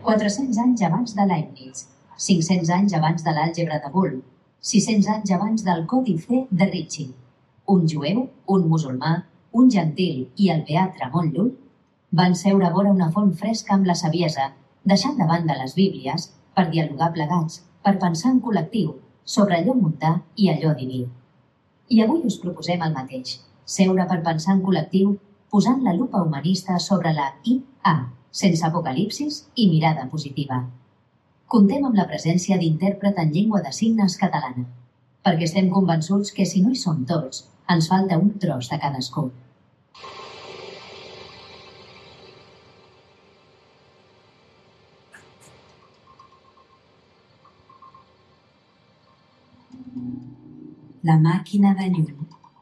400 anys abans de Leibniz, 500 anys abans de l'àlgebra de Boole, 600 anys abans del Còdice de Ricci. Un jueu, un musulmà, un gentil i el beat Ramon Llull van seure vora una font fresca amb la saviesa, deixant de banda les bíblies per dialogar plegats, per pensar en col·lectiu sobre allò mundà i allò diví. I avui us proposem el mateix, seure per pensar en col·lectiu posant la lupa humanista sobre la IA, sense apocalipsis i mirada positiva. Comptem amb la presència d'intèrpret en llengua de signes catalana, perquè estem convençuts que si no hi som tots, ens falta un tros de cadascú. La màquina de Llull.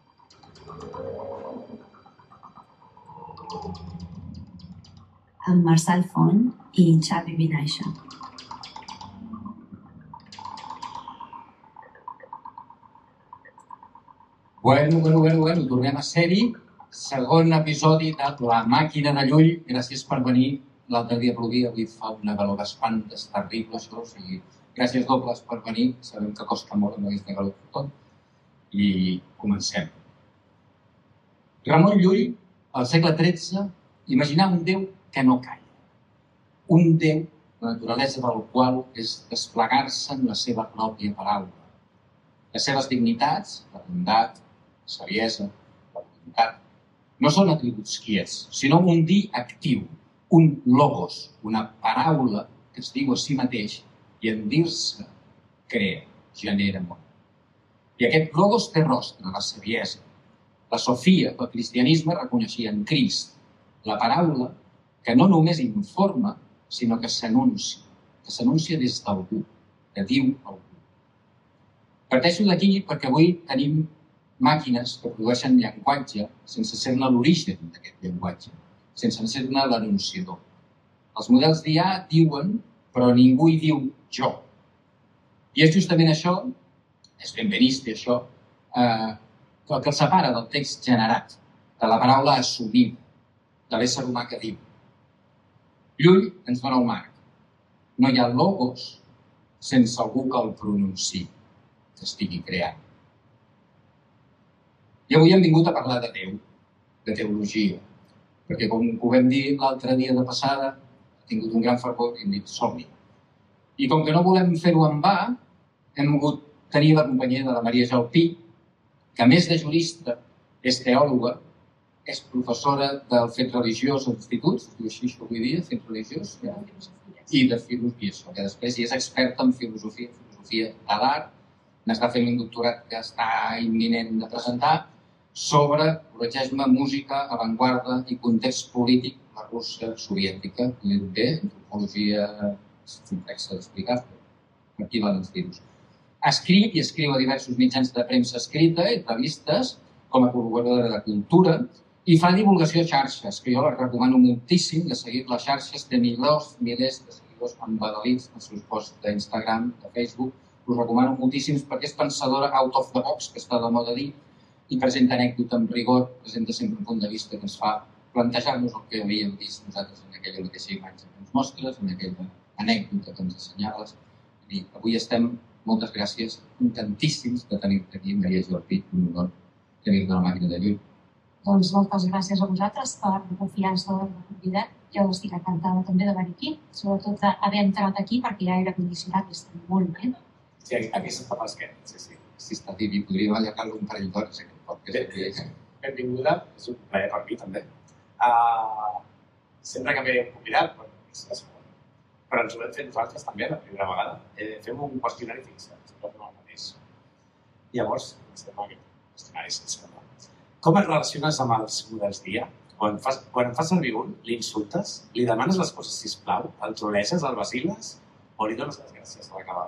Amb Marçal Font i Xavi Vinaixa. Bueno, tornem a ser-hi. Segon episodi de La màquina de Llull. Gràcies per venir. L'altre dia plovia, avui fa una calor d'espantes terrible, això. O sigui, gràcies dobles per venir. Sabem que costa molt amb aquesta calor per tot. I comencem. Ramon Llull, al segle XIII, imaginava un déu que no calla. Un déu, la naturalesa del qual és desplegar-se en la seva pròpia paraula. Les seves dignitats, la bondat, la saviesa, la voluntat, no són atributs quiets, sinó un dir actiu, un logos, una paraula que es diu a si mateix i en dir-se crea, genera món. I aquest logos té rostre, la saviesa. La Sofia, el cristianisme, reconeixia en Crist la paraula que no només informa, sinó que s'anuncia des d'algú, que diu algú. Parteixo d'aquí perquè avui tenim màquines que produeixen llenguatge sense ser-ne l'origen d'aquest llenguatge, sense ser-ne l'anunciador. Els models d'IA diuen, però ningú hi diu jo. I és justament això, és benveniste això, el que el separa del text generat, de la paraula assumida, de l'ésser humà que diu. Llull ens dona el marc. No hi ha logos sense algú que el pronunciï, que estigui creant. I avui hem vingut a parlar de Déu, de teologia, perquè com ho vam dir l'altre dia de passada, ha tingut un gran fervor i hem dit som-hi. I com que no volem fer-ho en va, hem volgut tenir la companyia de la Maria Jalpí, que a més de jurista és teòloga, és professora del fet religiós als instituts, es diu així això avui dia, fet religiós, i de filosofia, això, que després és experta en filosofia de l'art, n'està fent un doctorat que està imminent de presentar, sobre, corregeix-me, música, avantguarda i context polític de la Rússia soviètica. I bé, antropologia és complexa d'explicar, però aquí van els tiros. Escriu a diversos mitjans de premsa escrita i revistes com a col·laboradora de cultura i fa divulgació a xarxes, que jo les recomano moltíssim de seguir les xarxes. Té milers de seguidors embadalits als seus posts d'Instagram, de Facebook. Us recomano moltíssims perquè és pensadora out of the box, que està de moda dir, i presenta anècdota amb rigor, presenta sempre un punt de vista que ens fa plantejar-nos el que havíem vist nosaltres en aquella mateixa imatge que ens mostres, en aquella anècdota que ens assenyales. I avui estem, moltes gràcies, contentíssims de tenir-te aquí, Maria Jalpí, un honor tenir-te a la màquina de Llull. Doncs moltes gràcies a vosaltres per la confiança de la convidat. Jo estic encantada també de venir aquí, sobretot d'haver entrat aquí perquè ja era condicionat i estem molt bé. Sí, aquí s'està per l'esquena, sí. Si està diví, podríem allargar-lo un parell d'hores, aquest podcast. Benvinguda, és un plaer per mi també. Sempre que m'he convidat, és la segona, però ens ho vam fer nosaltres també la primera vegada. Fem un qüestionari fixat, sempre fem el mateix. Llavors, sembla que qüestionari sense parlar. Com et relaciones amb els models d'IA? Quan fas servir un, l'insultes, li demanes les coses sisplau, el troleges, el vaciles o li dones les gràcies a l'acabar?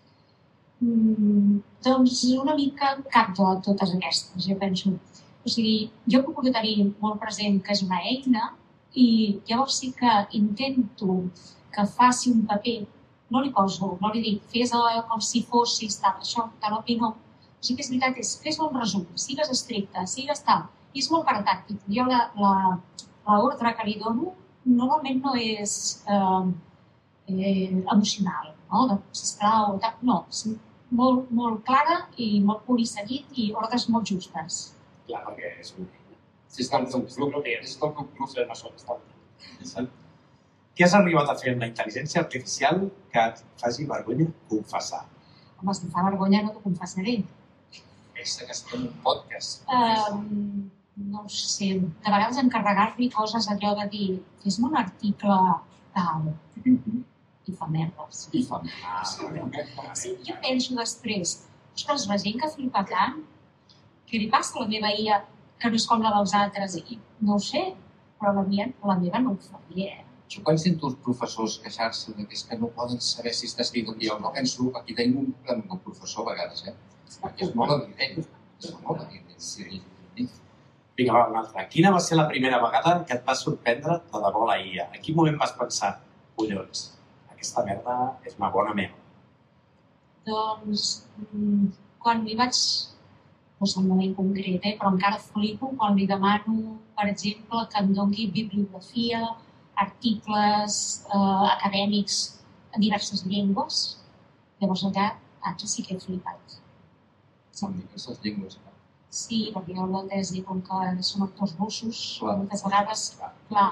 Doncs una mica cap de totes aquestes, jo penso. O sigui, jo procuro tenir molt present que és una eina i llavors sí que intento que faci un paper, no li dic, fes com si fossis tal, això, tal o no. O sigui que és veritat, fes un resum, sigues estricte, sigues tal, i és molt pràctic. Jo l'ordre que li dono normalment no és emocional, no? De, sisplau, no, molt clara i molt punt i seguit i ordres molt justes. Clar, perquè és una eina. Si està el teu club, És tot un club de persones. Què has arribat a fer amb la intel·ligència artificial que et faci vergonya confessar? Home, si em fa vergonya no t'ho confessaré. Aquesta que està en un podcast. No ho sé, de vegades encarregar-li coses allò de dir fes-me un article tal i fa merdes. I fa Sí, jo penso després, ostres, la gent que flipa tant, què li passa a la meva IA que no és com la dels altres? I no ho sé, però la meva no ho faria. Jo quan sento els professors queixar-se que és que no poden saber si està escrit un guió, no penso, aquí tenim un problema amb el professor a vegades, perquè és molt evident. És molt evident. Sí. Vinga, va, una altra. Quina va ser la primera vegada que et va sorprendre de debò la IA? En quin moment vas pensar, collons, aquesta merda és una bona meva? Doncs, quan li vaig... No és un moment concret, però encara flipo quan li demano, per exemple, que em doni bibliografia, articles acadèmics en diverses llengües. Llavors allà sí que he flipat. En diverses llengües. Sí, perquè jo la tesi, com que són autors russos, Clar. moltes vegades, clar,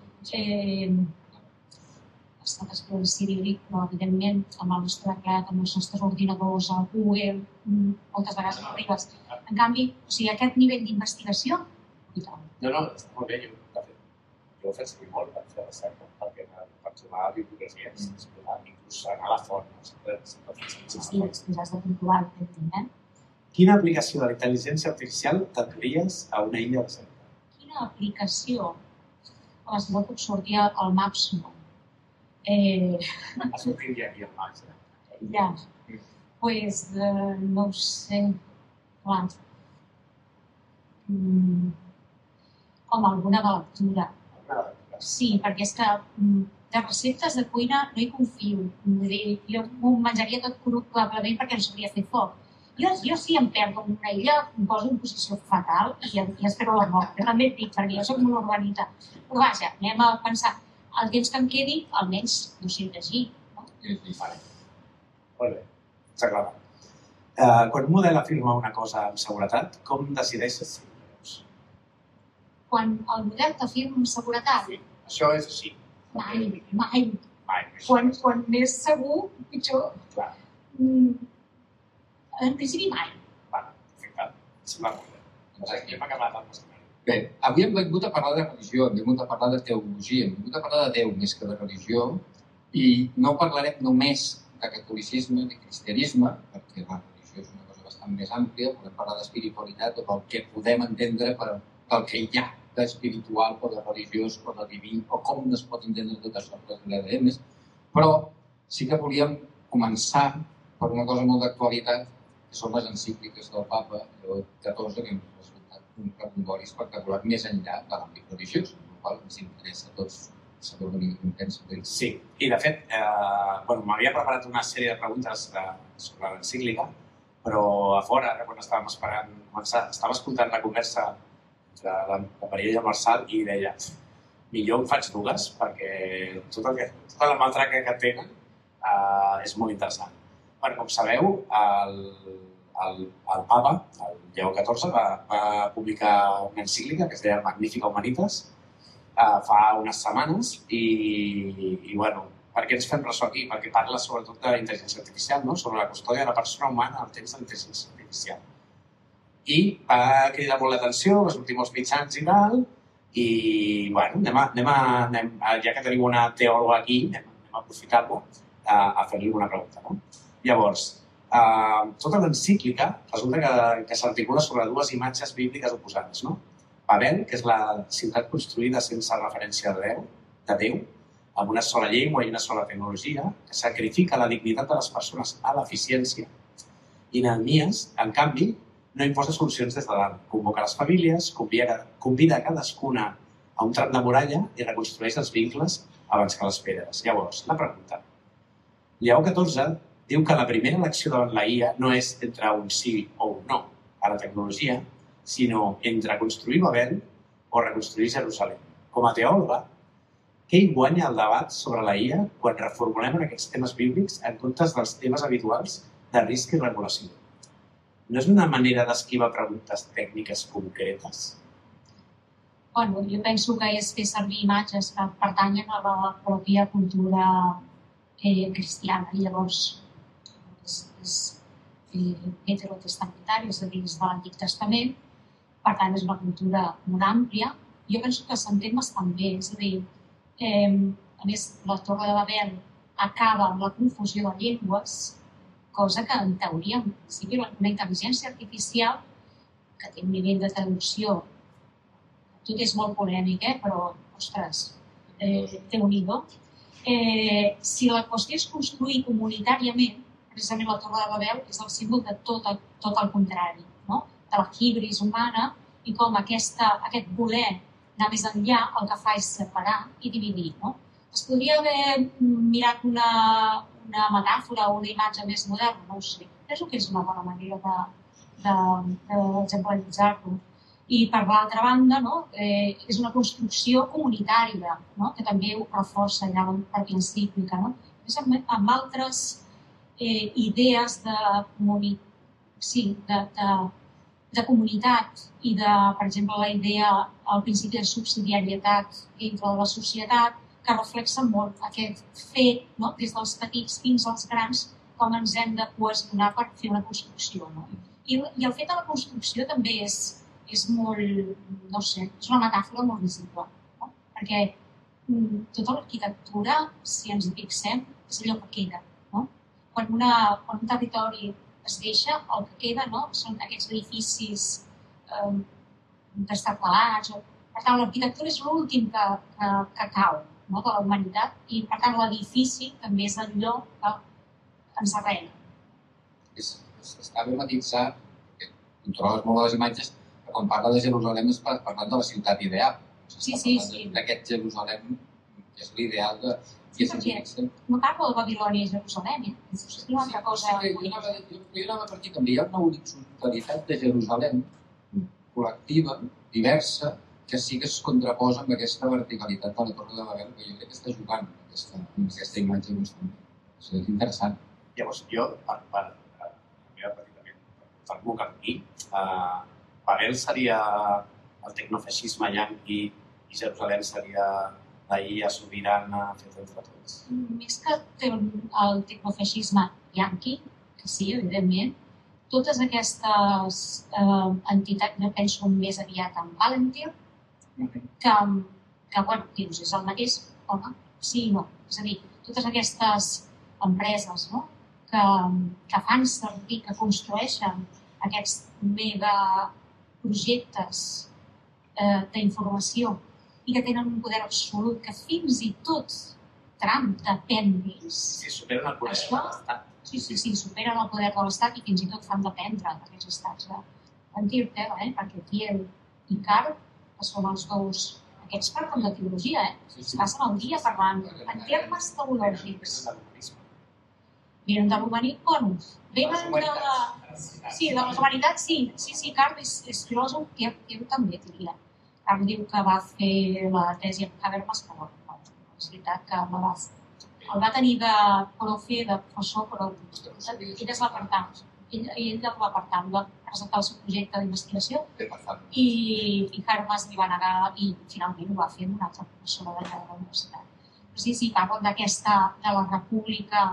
ha estat escrit en ciríl·lic, però evidentment amb el nostre teclat, amb els nostres ordinadors, el Google, moltes vegades no arribes. En canvi, o sigui, aquest nivell d'investigació, i tant. No, està molt bé. Jo ho he fet servir molt per fer recerca, perquè per trobar bibliografies, inclús anar a la font. Sí, després has de controlar, evidentment. Quina aplicació de la intel·ligència artificial t'atries a una illa de cerca? Quina aplicació? Home, si no puc sortir al Maps, no. Ha sortit aquí al Maps. Ja. Pues, no ho sé. Clar. Home, alguna de lectura. Sí, perquè és que de receptes de cuina no hi confio. Jo m'ho menjaria tot cru probablement perquè no sabria fer foc. Jo sí em perdo en una illa, em poso en posició fatal i espero la mort. També et dic, perquè jo soc molt urbanita. Però vaja, anem a pensar, el temps que em quedi, almenys no sé llegir. No? Molt bé, ens agrada. Quan un model afirma una cosa amb seguretat, com decideixes si ho creus? Quan el model t'afirma amb seguretat, Sí, això és així. mai. Quan més segur, pitjor. Clar. En principi mai. Perfecte. Sembla molt bé. Doncs hem acabat el qüestionari. Bé, avui hem vingut a parlar de religió, hem vingut a parlar de teologia, hem vingut a parlar de Déu més que de religió i no parlarem només de catolicisme ni cristianisme, perquè la religió és una cosa bastant més àmplia, podem parlar d'espiritualitat o del que podem entendre pel que hi ha d'espiritual o de religiós o de diví o com es pot entendre tot això per l'EDM, però sí que volíem començar per una cosa molt d'actualitat, que són les encícliques del papa Lleó XIV, que han resultat un categoria espectacular més enllà de l'àmbit religiós, amb el qual ens interessa a tots saber una mica com pensa d'ell. Sí, i de fet, m'havia preparat una sèrie de preguntes sobre l'encíclica, però a fora, ara, quan estàvem esperant començar, estava escoltant la conversa entre la Maria i el Marçal i deia millor em faig dues perquè tota la matraca que tenen és molt interessant. Bueno, com sabeu, el papa, el Lleó XIV, va publicar una encíclica que es deia Magnifica Humanitas fa unes setmanes i bueno, per què ens fem ressò aquí? Perquè parla sobretot de la intel·ligència artificial, no? Sobre la custòdia de la persona humana al temps de la intel·ligència artificial. I va cridar molt l'atenció, va sortir molts mitjans i tal, i bueno, ja que tenim una teòloga aquí, anem a aprofitar-lo a fer-li una pregunta, no? Llavors, tota l'encíclica resulta que s'articula sobre dues imatges bíbliques oposades, no? Babel, que és la ciutat construïda sense referència de Déu, amb una sola llengua i una sola tecnologia, que sacrifica la dignitat de les persones a l'eficiència. I Nehemies, en canvi, no imposa solucions des de dalt. Convoca les famílies, convida cadascuna a un tram de muralla i reconstrueix els vincles abans que les pedres. Llavors, la pregunta. Lleó XIV diu que la primera elecció davant la IA no és entre un sí o un no a la tecnologia, sinó entre construir Babel o reconstruir Jerusalem. Com a teòloga, Què hi guanya el debat sobre la IA quan reformulem en aquests temes bíblics en comptes dels temes habituals de risc i regulació? No és una manera d'esquivar preguntes tècniques concretes? Bueno, jo penso que és fer servir imatges que pertanyen a la pròpia cultura cristiana. I llavors és heterotestamentari, és a dir, és de l'Antic Testament, per tant és una cultura molt àmplia. Jo penso que s'entén bastant bé, és a dir, a més, la Torre de Babel acaba amb la confusió de llengües, cosa que en teoria, en principi, una intel·ligència artificial que té un nivell de traducció, tot és molt polèmic, però, ostres, Déu-n'hi-do. Si la qüestió és construir comunitàriament, precisament la Torre de Babel és el símbol de tot el contrari, no? De la hibris humana i com aquest voler anar més enllà el que fa és separar i dividir. No? Es podria haver mirat una metàfora o una imatge més moderna, no ho sé. Penso que és una bona manera d'exemplaritzar-lo. I per l'altra banda, no? És una construcció comunitària, no? Que també ho reforça ja la pròpia encíclica. No? Amb altres idees de comunitat i de, per exemple, la idea, el principi de subsidiarietat dintre de la societat, que reflexa molt aquest fet, no? Des dels petits fins als grans, com ens hem de cohesionar per fer una construcció. No? I el fet de la construcció també és molt, no sé, és una metàfora molt visible, no? Perquè tota l'arquitectura, si ens hi fixem, és allò que queda. No? Quan un territori es deixa, el que queda, no? Són aquests edificis destapelats. Per tant, l'arquitectura és l'últim que cau, no? De la humanitat i, per tant, l'edifici també és allò que ens arrela. Està bé matitzar, perquè controles molt les imatges, que quan parla de Jerusalem és parlant de la ciutat ideal. Sí. D'aquest Jerusalem, que és l'ideal de... Sí, perquè no parlo de Babilònia i Jerusalem, és una altra cosa. Sí, jo anava per aquí, també hi ha una horitzonalitat de Jerusalem col·lectiva, diversa, que sí que es contraposa amb aquesta verticalitat de la Torre de Babel, que jo crec que està jugant amb aquesta imatge constant. És interessant. Llavors, jo, per fer-m'ho cap aquí, Babel seria el tecnofeixisme yanqui i Jerusalem seria la IA sobirana feta entre tots. Més que el tecnofeixisme yanqui, que sí, evidentment, totes aquestes entitats, jo penso més aviat en Palantir, que bueno, dius, és el mateix, home, sí i no. És a dir, totes aquestes empreses, no? que fan servir, que construeixen aquests megaprojectes d'informació i que tenen un poder absolut que fins i tot Trump depèn d'ells. Sí, superen el poder de l'Estat. Sí, superen el poder de l'Estat i fins i tot fan dependre d'aquests estats. En dir-te, perquè Thiel i Carl, que són els dos, aquests parlen de teologia, es passen el dia parlant en termes teològics. Venen de l'humanitat, bueno, venen de la... Sí, de les humanitats, sí, Carl és filòsof, Thiel també, diria. Carl diu que va fer la tesi amb Habermas, però és veritat que el va tenir de profe, de professor, però ell es va apartar. Ell va apartar, va presentar el seu projecte d'investigació i Habermas li va negar i finalment ho va fer amb una altra professora de la universitat. Però sí, parlen d'aquesta, de la república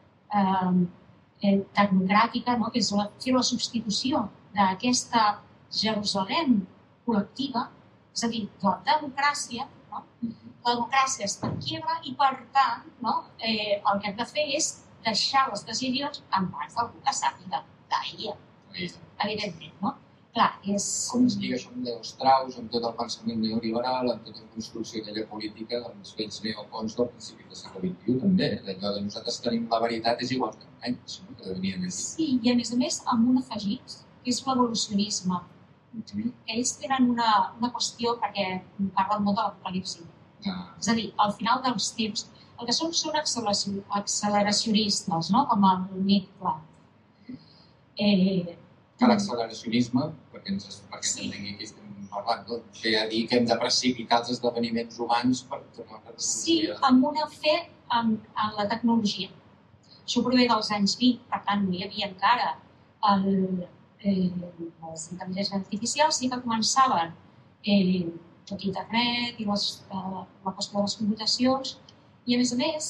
tecnocràtica, no? Que és fer la substitució d'aquesta Jerusalem col·lectiva, és a dir, la democràcia, no? La democràcia està en quiebra i, per tant, no? El que hem de fer és deixar les decisions en mans d'algú que sàpiga d'ahir, evidentment, no? Clar, és... Com es lliga això amb Leo Strauss, amb tot el pensament neoliberal, amb tota la construcció aquella política dels vells neocons del principi del segle XXI, també. Allò de nosaltres tenim la veritat és igual que anys, no? Que venien aquí. Sí, i a més, amb un afegit, que és l'evolucionisme. Ells tenen una qüestió perquè parlen molt de l'apocalipsi. És a dir, al final dels temps, el que són acceleracionistes, no? Com el Nick Planck. Que l'acceleracionisme, perquè ens entengui que estem parlant, no? Ve a dir que hem de precipitar els esdeveniments humans per tornar a la tecnologia. Sí, amb una fe en la tecnologia. Això prové dels anys 20, per tant, no hi havia encara les intel·ligències artificials, sí que començaven tot internet i la qüestió de les computacions, i a més,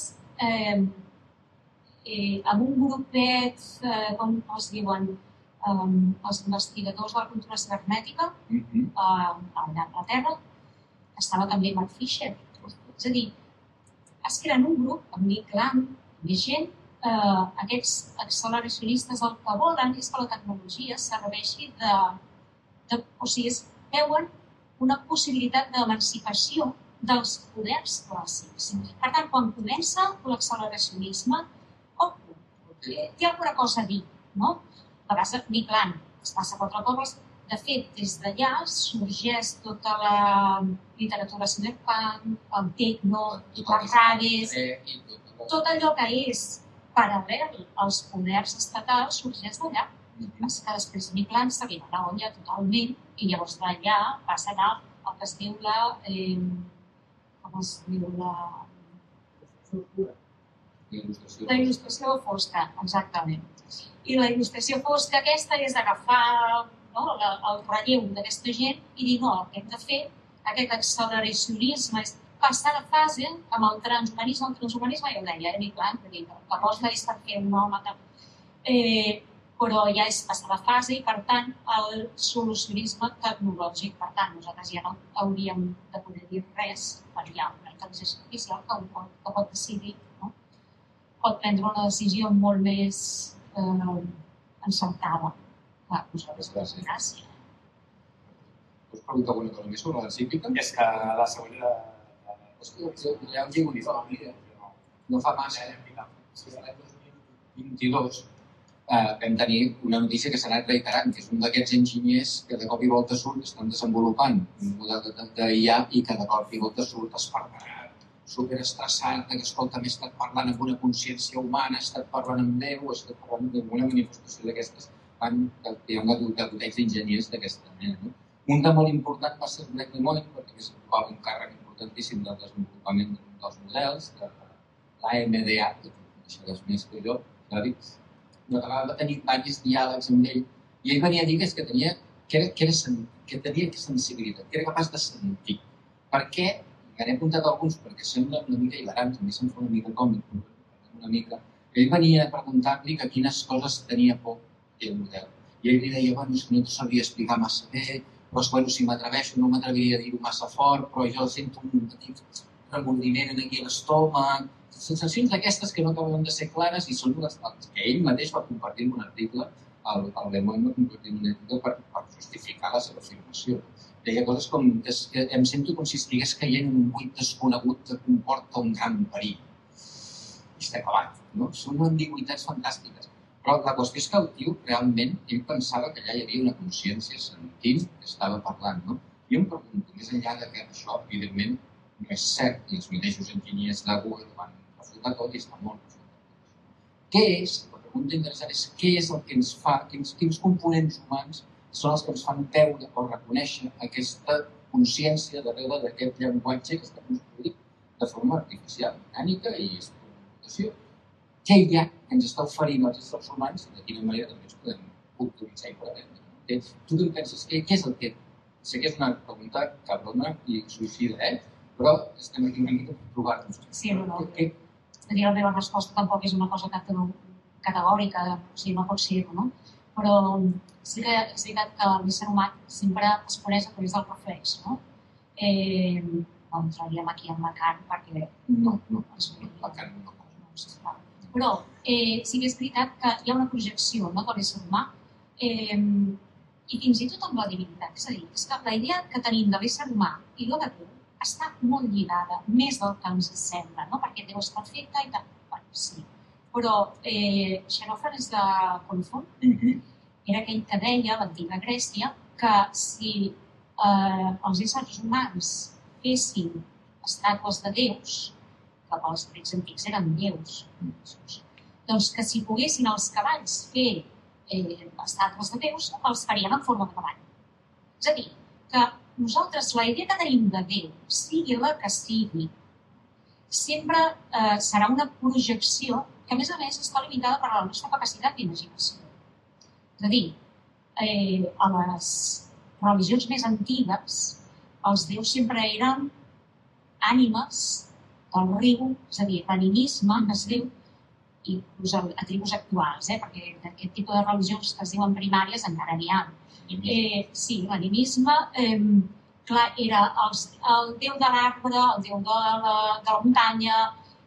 amb un grupet, com els diuen, els investigadors de la cultura cibernètica a Anglaterra, estava també Mark Fisher. És a dir, es creen un grup amb Nick Land, més gent, aquests acceleracionistes el que volen és que la tecnologia serveixi o sigui, veuen una possibilitat d'emancipació dels poders clàssics. Per tant, quan comença l'acceleracionisme, té alguna cosa a dir, no? A vegades, Nick Land es passa quatre copes. De fet, des d'allà sorgeix tota la literatura cyberpunk, el techno, les raves, tot allò que és paral·lel als poders estatals sorgeix d'allà. És que després Nick Land s'arriba a la olla totalment i llavors d'allà passa a anar el que es diu la il·lustració fosca, exactament. I la il·lustració fosca aquesta és agafar el relleu d'aquesta gent i dir no, el que hem de fer, aquest acceleracionisme, és passar de fase amb el transhumanisme. El transhumanisme ja ho deia, Nick Land, perquè la cosa és per fer un home, però ja és passar de fase i, per tant, el solucionisme tecnològic. Per tant, nosaltres ja no hauríem de poder dir res per hi ha una intel·ligència artificial que pot decidir, pot prendre una decisió molt més encertada. Clar, nosaltres gràcies. Us pregunto alguna cosa més sobre l'encíclica? És que la següent era... Ja em diu no fa massa. L'any 2022 vam tenir una notícia que s'ha anat reiterant, que és un d'aquests enginyers que de cop i volta surt, estan desenvolupant un model d'IA i que de cop i volta surt esparparat, superestressat, que escolta, m'he estat parlant amb una consciència humana, he estat parlant amb Déu, he estat parlant d'una manifestació d'aquestes. Hi ha un degoteig d'enginyers d'aquesta mena. Un de molt important va ser el Greg LeMoyne, perquè es ocupava un càrrec importantíssim del desenvolupament dels models, de l'AMDA, que coneixeràs més que jo, va tenir diversos diàlegs amb ell, i ell venia a dir que tenia sensibilitat, que era capaç de sentir. Per què? N'he apuntat alguns perquè sembla una mica hilarant, també se'm fa una mica còmic, una mica. Ell venia a preguntar-li que quines coses tenia por el model. I ell li deia, és que no t'ho sabria explicar massa bé, però si m'atreveixo no m'atreviria a dir-ho massa fort, però jo sento un petit remordiment aquí a l'estómac, sensacions d'aquestes que no acaben de ser clares i són les que ell mateix va compartir en un article, el LeMoyne va compartir en un article per justificar la seva afirmació. Deia coses com que em sento com si estigués caient en un buit desconegut que comporta un gran perill. I està acabat, no? Són ambigüitats fantàstiques. Però la qüestió és que el tio, realment, ell pensava que allà hi havia una consciència sentint que estava parlant, no? Jo em pregunto, més enllà que això, evidentment, no és cert, i els mateixos enginyers de Google van refutar tot i està molt refutat. Què és, la pregunta interessant és, què és el que ens fa, quins components humans són els que ens fan veure o reconèixer aquesta consciència darrere d'aquest llenguatge que està construït de forma artificial, mecànica i computació. Què hi ha que ens està oferint els éssers humans i de quina manera també ens podem optimitzar i preveure. Tu què penses? Què és el que... Sé que és una pregunta cabrona i suïcida, però estem aquí una mica per provar-nos. Sí, no. La meva resposta tampoc és una cosa categòrica, o sigui, no pot ser-ho, no? Però sí que és veritat que l'ésser humà sempre es coneix a través del reflex, no? No entraríem aquí en Lacan perquè... No, Lacan no. Però sí que és veritat que hi ha una projecció de l'ésser humà i fins i tot amb la divinitat. És a dir, és que la idea que tenim de l'ésser humà i la de Déu està molt lligada, més del que ens sembla, no? Perquè Déu és perfecte i tal. Bueno, sí. Però Xenòfanes de Colofon era aquell que deia, a l'antiga Grècia, que si els éssers humans fessin estàtues de déus, que pels grecs antics eren déus, doncs que si poguessin els cavalls fer estàtues de déus, els farien en forma de cavall. És a dir, que nosaltres la idea que tenim de Déu, sigui la que sigui, sempre serà una projecció que, a més, està limitada per la nostra capacitat d'imaginació. És a dir, a les religions més antigues, els déus sempre eren ànimes del riu, és a dir, l'animisme es diu, i inclús a tribus actuals, perquè d'aquest tipus de religions que es diuen primàries encara n'hi ha. Sí, l'animisme, clar, era el déu de l'arbre, el déu de la muntanya,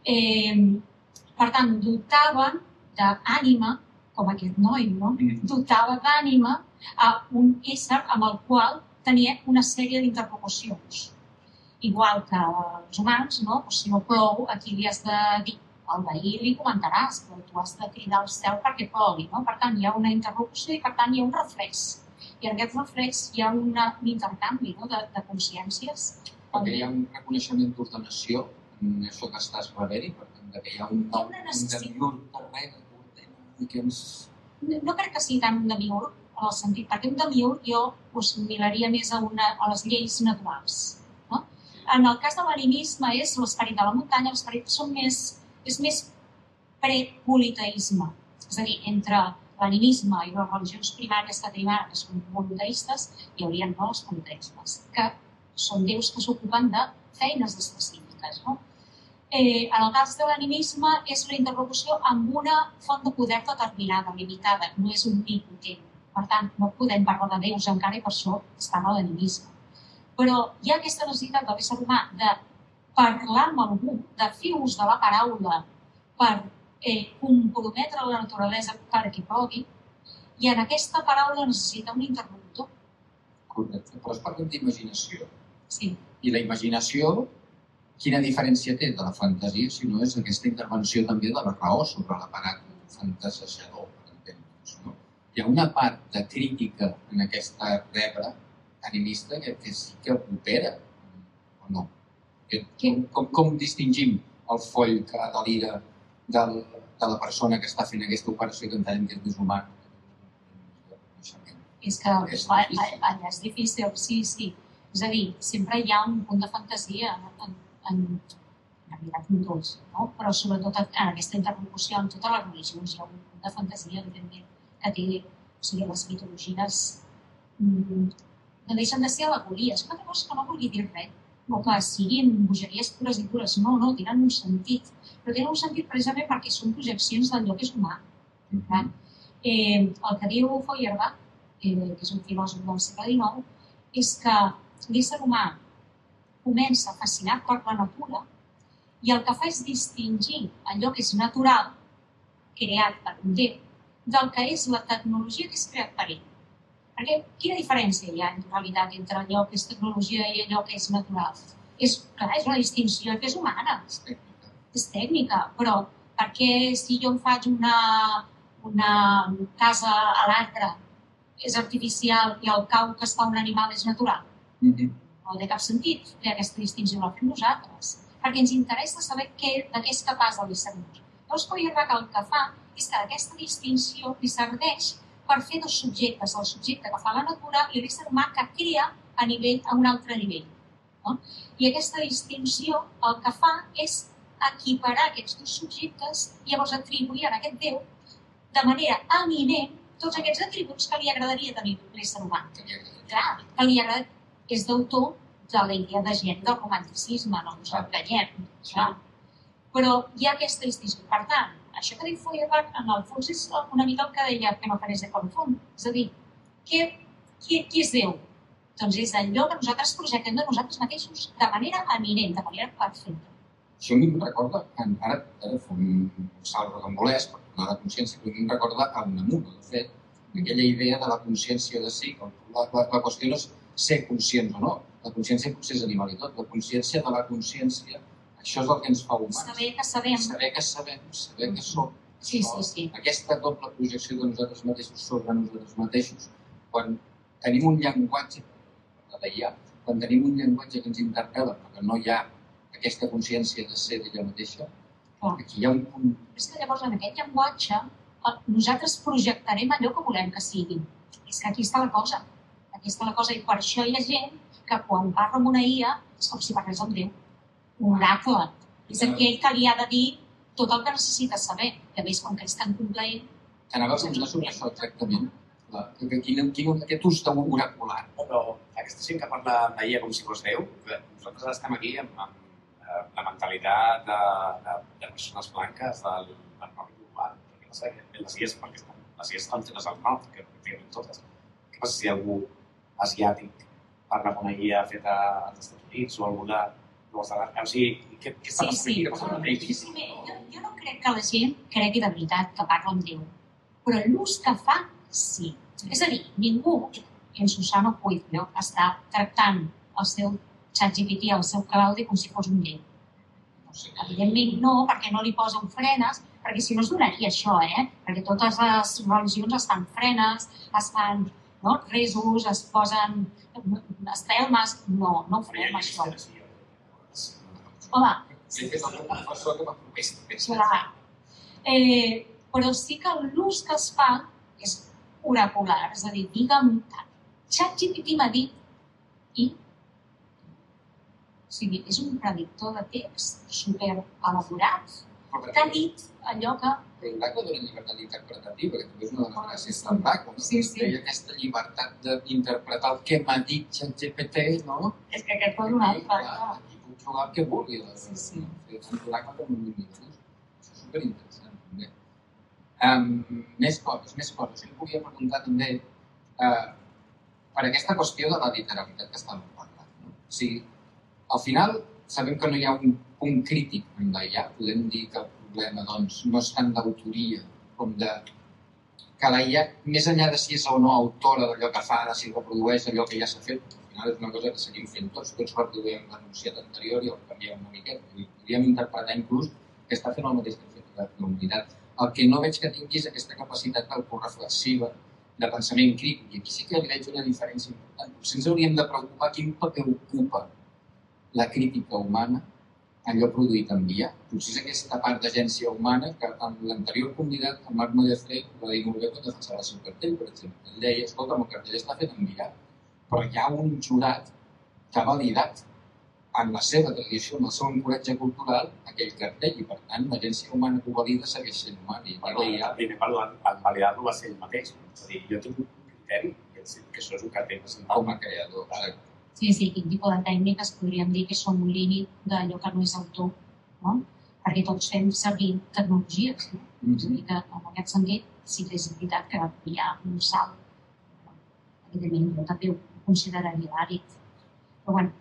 per tant, dotaven d'ànima, com aquest noi, no? Dotava d'ànima a un ésser amb el qual tenia una sèrie d'interlocucions. Igual que els humans, no? Si no plou, aquí li has de dir, al veí li comentaràs, però tu has de cridar al cel perquè plogui, no? Per tant, hi ha una interlocució i, per tant, hi ha un reflex. I en aquest reflex hi ha un intercanvi de consciències. Perquè hi ha un reconeixement d'ordenació en això que estàs rebent, per tant, que hi ha un demiurg darrere que ordena i que ens... No crec que sigui tant un demiurg, en el sentit, perquè un demiurg jo ho assimilaria més a les lleis naturals. No? En el cas de l'animisme és l'esperit de la muntanya, l'esperit és més prepoliteisme. És a dir, entre l'animisme i les religions primàries que tenim ara, que són monoteistes, hi haurien els politeismes, que són déus que s'ocupen de feines específiques. No? En el cas de l'animisme és la interlocució amb una font de poder determinada, limitada, no és omnipotent. Per tant, no podem parlar de déus encara i per això es parla d'animisme. Però hi ha aquesta necessitat de l'ésser humà de parlar amb algú, de fer ús de la paraula per comprometre la naturalesa perquè plogui, i en aquesta paraula necessita un interlocutor. Correcte, però es parla d'imaginació. Sí. I la imaginació, quina diferència té de la fantasia, si no és aquesta intervenció també de la raó sobre l'aparat fantasejador, per entendre'ns, no? Hi ha una part de crítica en aquesta rebre animista que sí que opera, o no? Com distingim el foll que delira de la persona que està fent aquesta operació que entenem que és més humà? És que allà és difícil, sí. És a dir, sempre hi ha un punt de fantasia en realitat en tots, no? Però sobretot en aquesta interlocució amb totes les religions hi ha un punt de fantasia, evidentment, que té, o sigui, les mitologies no deixen de ser al·legories, que no vulgui dir res, o que siguin bogeries pures i pures. No, tenen un sentit. Però tenen un sentit precisament perquè són projeccions d'allò que és humà. El que diu Feuerbach, que és un filòsof del segle XIX, és que l'ésser humà comença fascinat per la natura i el que fa és distingir allò que és natural, creat per un Déu, del que és la tecnologia que és creat per ell. Perquè quina diferència hi ha en realitat entre allò que és tecnologia i allò que és natural? És una distinció que és humana, és tècnica, però per què si jo em faig una casa a l'arbre és artificial i el cau que es fa un animal és natural? No té cap sentit fer aquesta distinció, la fem nosaltres, perquè ens interessa saber de què és capaç l'ésser humà. Llavors, Feuerbach el que fa és que aquesta distinció li serveix per fer dos subjectes, el subjecte que fa la natura i l'ésser humà que crea a un altre nivell. No? I aquesta distinció el que fa és equiparar aquests dos subjectes i llavors atribuir a aquest Déu de manera eminent tots aquests atributs que li agradaria tenir l'ésser humà. Clar, que li agrada, és d'autor de la idea de gent del romanticisme, no ens enganyem. Però hi ha aquesta distinció. Per tant, això que diu Feuerbach, en el fons, és una mica el que deia Penofres de Confont. És a dir, qui és Déu? Doncs és allò que nosaltres projectem de nosaltres mateixos de manera eminent, de manera perfecta. Això a mi em recorda, ara fa un salt rocambolesc per tornar a la consciència, però a mi em recorda a Unamuno, de fet, aquella idea de la consciència de si. La qüestió no és ser conscients o no. La consciència potser és animal i tot. La consciència de la consciència, això és el que ens fa humans. Saber que sabem. Saber que sabem, saber que som. Sí. Aquesta doble projecció de nosaltres mateixos sobre nosaltres mateixos. Quan tenim un llenguatge, quan tenim un llenguatge que ens interpel·la, però que no hi ha aquesta consciència de ser d'ella mateixa, aquí hi ha un punt... És que llavors en aquest llenguatge nosaltres projectarem allò que volem que sigui. És que aquí està la cosa. Aquí està la cosa i per això hi ha gent que quan parla amb una IA és com si parlés amb Déu, un oracle. És aquell que li ha de dir tot el que necessita saber. I a més, com que és tan complaent... Anava a pensar sobre això exactament. Aquest ús oracular. Però aquesta gent que parla d'IA com si fos Déu, nosaltres estem aquí amb la mentalitat de persones blanques del nord global. Perquè no sé, les IAs estan fetes al nord, que pràcticament totes. Què passa si algú asiàtic parla amb una IA feta als Estats Units o alguna... O sigui, què està passant aquí? Què passa amb la Sí, jo no crec que la gent cregui de veritat que parla amb Déu, però l'ús que fa, sí. És a dir, ningú, en Susano Puig, està tractant el seu ChatGPT, el seu Claudi, com si fos un Déu. Evidentment no, perquè no li posa un frenes, perquè si no es donaria això, perquè totes les religions es fan frenes, es fan resos, es posen espelmes, no frenem això. Home, clar. Però sí que l'ús que es fa és oracular, és a dir, digue'm tant. ChatGPT m'ha dit i... O sigui, és un predictor de text super elaborat. T'ha dit allò que... Però l'oracle dona llibertat interpretativa, que també és una de les gràcies del Baco, no? Sí. Hi ha aquesta llibertat d'interpretar el que m'ha dit ChatGPT, no? És que aquest pot donar llibertat. I puc jugar el que vulgui. Sí. Tant l'oracle com un minús. Això és superinteressant, també. Més coses. Jo volia preguntar també per aquesta qüestió de la literalitat que estàvem parlant. No? O sigui, al final, sabem que no hi ha un punt crític en la IA. Podem dir que el problema doncs, no és tant d'autoria com de que la IA, més enllà de si és o no autora d'allò que fa, de si reprodueix allò que ja s'ha fet, al final és una cosa que seguim fent tots reproduïm l'enunciat anterior i el canviem una miqueta. Podríem interpretar inclús que està fent el mateix que ha fet la comunitat. El que no veig que tingui és aquesta capacitat autoreflexiva, de pensament crític. I aquí sí que li veig una diferència important. Potser ens hauríem de preocupar quin paper ocupa la crítica humana, allò produït en IA. Potser és aquesta part d'agència humana que amb l'anterior convidat, el Marc Mollafré, va dir molt bé quan defensava el seu cartell, per exemple. Ell deia, escolta, el cartell està fet en IA, però hi ha un jurat que ha validat en la seva tradició, en el seu encoratge cultural, aquell cartell, i per tant l'agència humana que ho valida segueix sent humana. El primer per validar-lo va ser ell mateix. És a dir, jo tinc un criteri que això és un cartell presentat. Com a creador, exacte. Sí, quin tipus de tècniques podríem dir que són un límit d'allò que no és autor, no? Perquè tots fem servir tecnologies, no? És a dir, que en aquest sentit sí que és veritat que hi ha un salt. Evidentment, jo també ho consideraria vàlid. Però, bueno,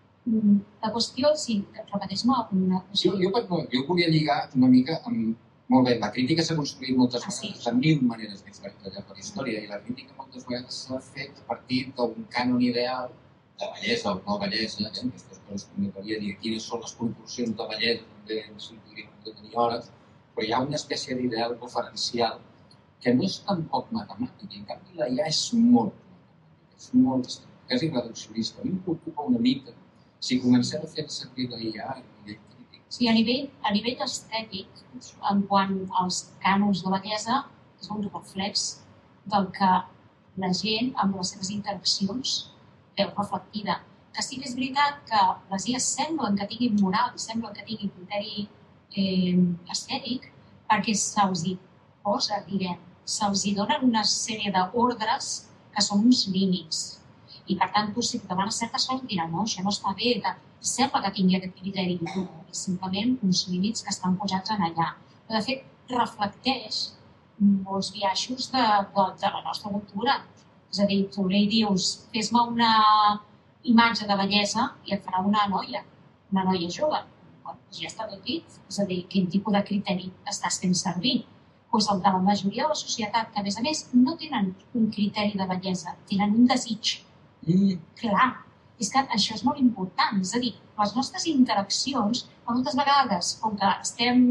la qüestió, sí, repeteix-me una qüestió. Jo volia lligar una mica amb... Molt bé, la crítica s'ha construït moltes vegades de mil maneres diferents allà per la història, i la crítica moltes vegades s'ha fet a partir d'un cànon ideal de bellesa o no bellesa, aquestes coses també calia dir quines són les proporcions de bellesa, també ens podríem tenir hores, però hi ha una espècie d'ideal referencial que no és tampoc matemàtic, i en canvi la IA és molt matemàtica, és molt quasi reduccionista. A mi em preocupa una mica si comencem a fer servir la IA a nivell crític. Sí, a nivell estètic, en quant als cànons de bellesa, és un reflex del que la gent, amb les seves interaccions, veu reflectida. Que sí que és veritat que les IAs semblen que tinguin moral, semblen que tinguin criteri estètic, perquè se'ls hi posa, se'ls hi donen una sèrie d'ordres que són uns límits. I per tant, tu si et demanes certes coses, diràs, no, això no està bé, sembla que tingui aquest criteri, és simplement uns límits que estan posats en allà. Però, de fet, reflecteix molts biaixos de la nostra cultura. És a dir, tu li dius, fes-me una imatge de bellesa i et farà una noia jove. Ja està tot dit. És a dir, quin tipus de criteri estàs fent servir? Doncs el de la majoria de la societat, que a més no tenen un criteri de bellesa, tenen un desig. Clar, és que això és molt important. És a dir, les nostres interaccions, moltes vegades, com que estem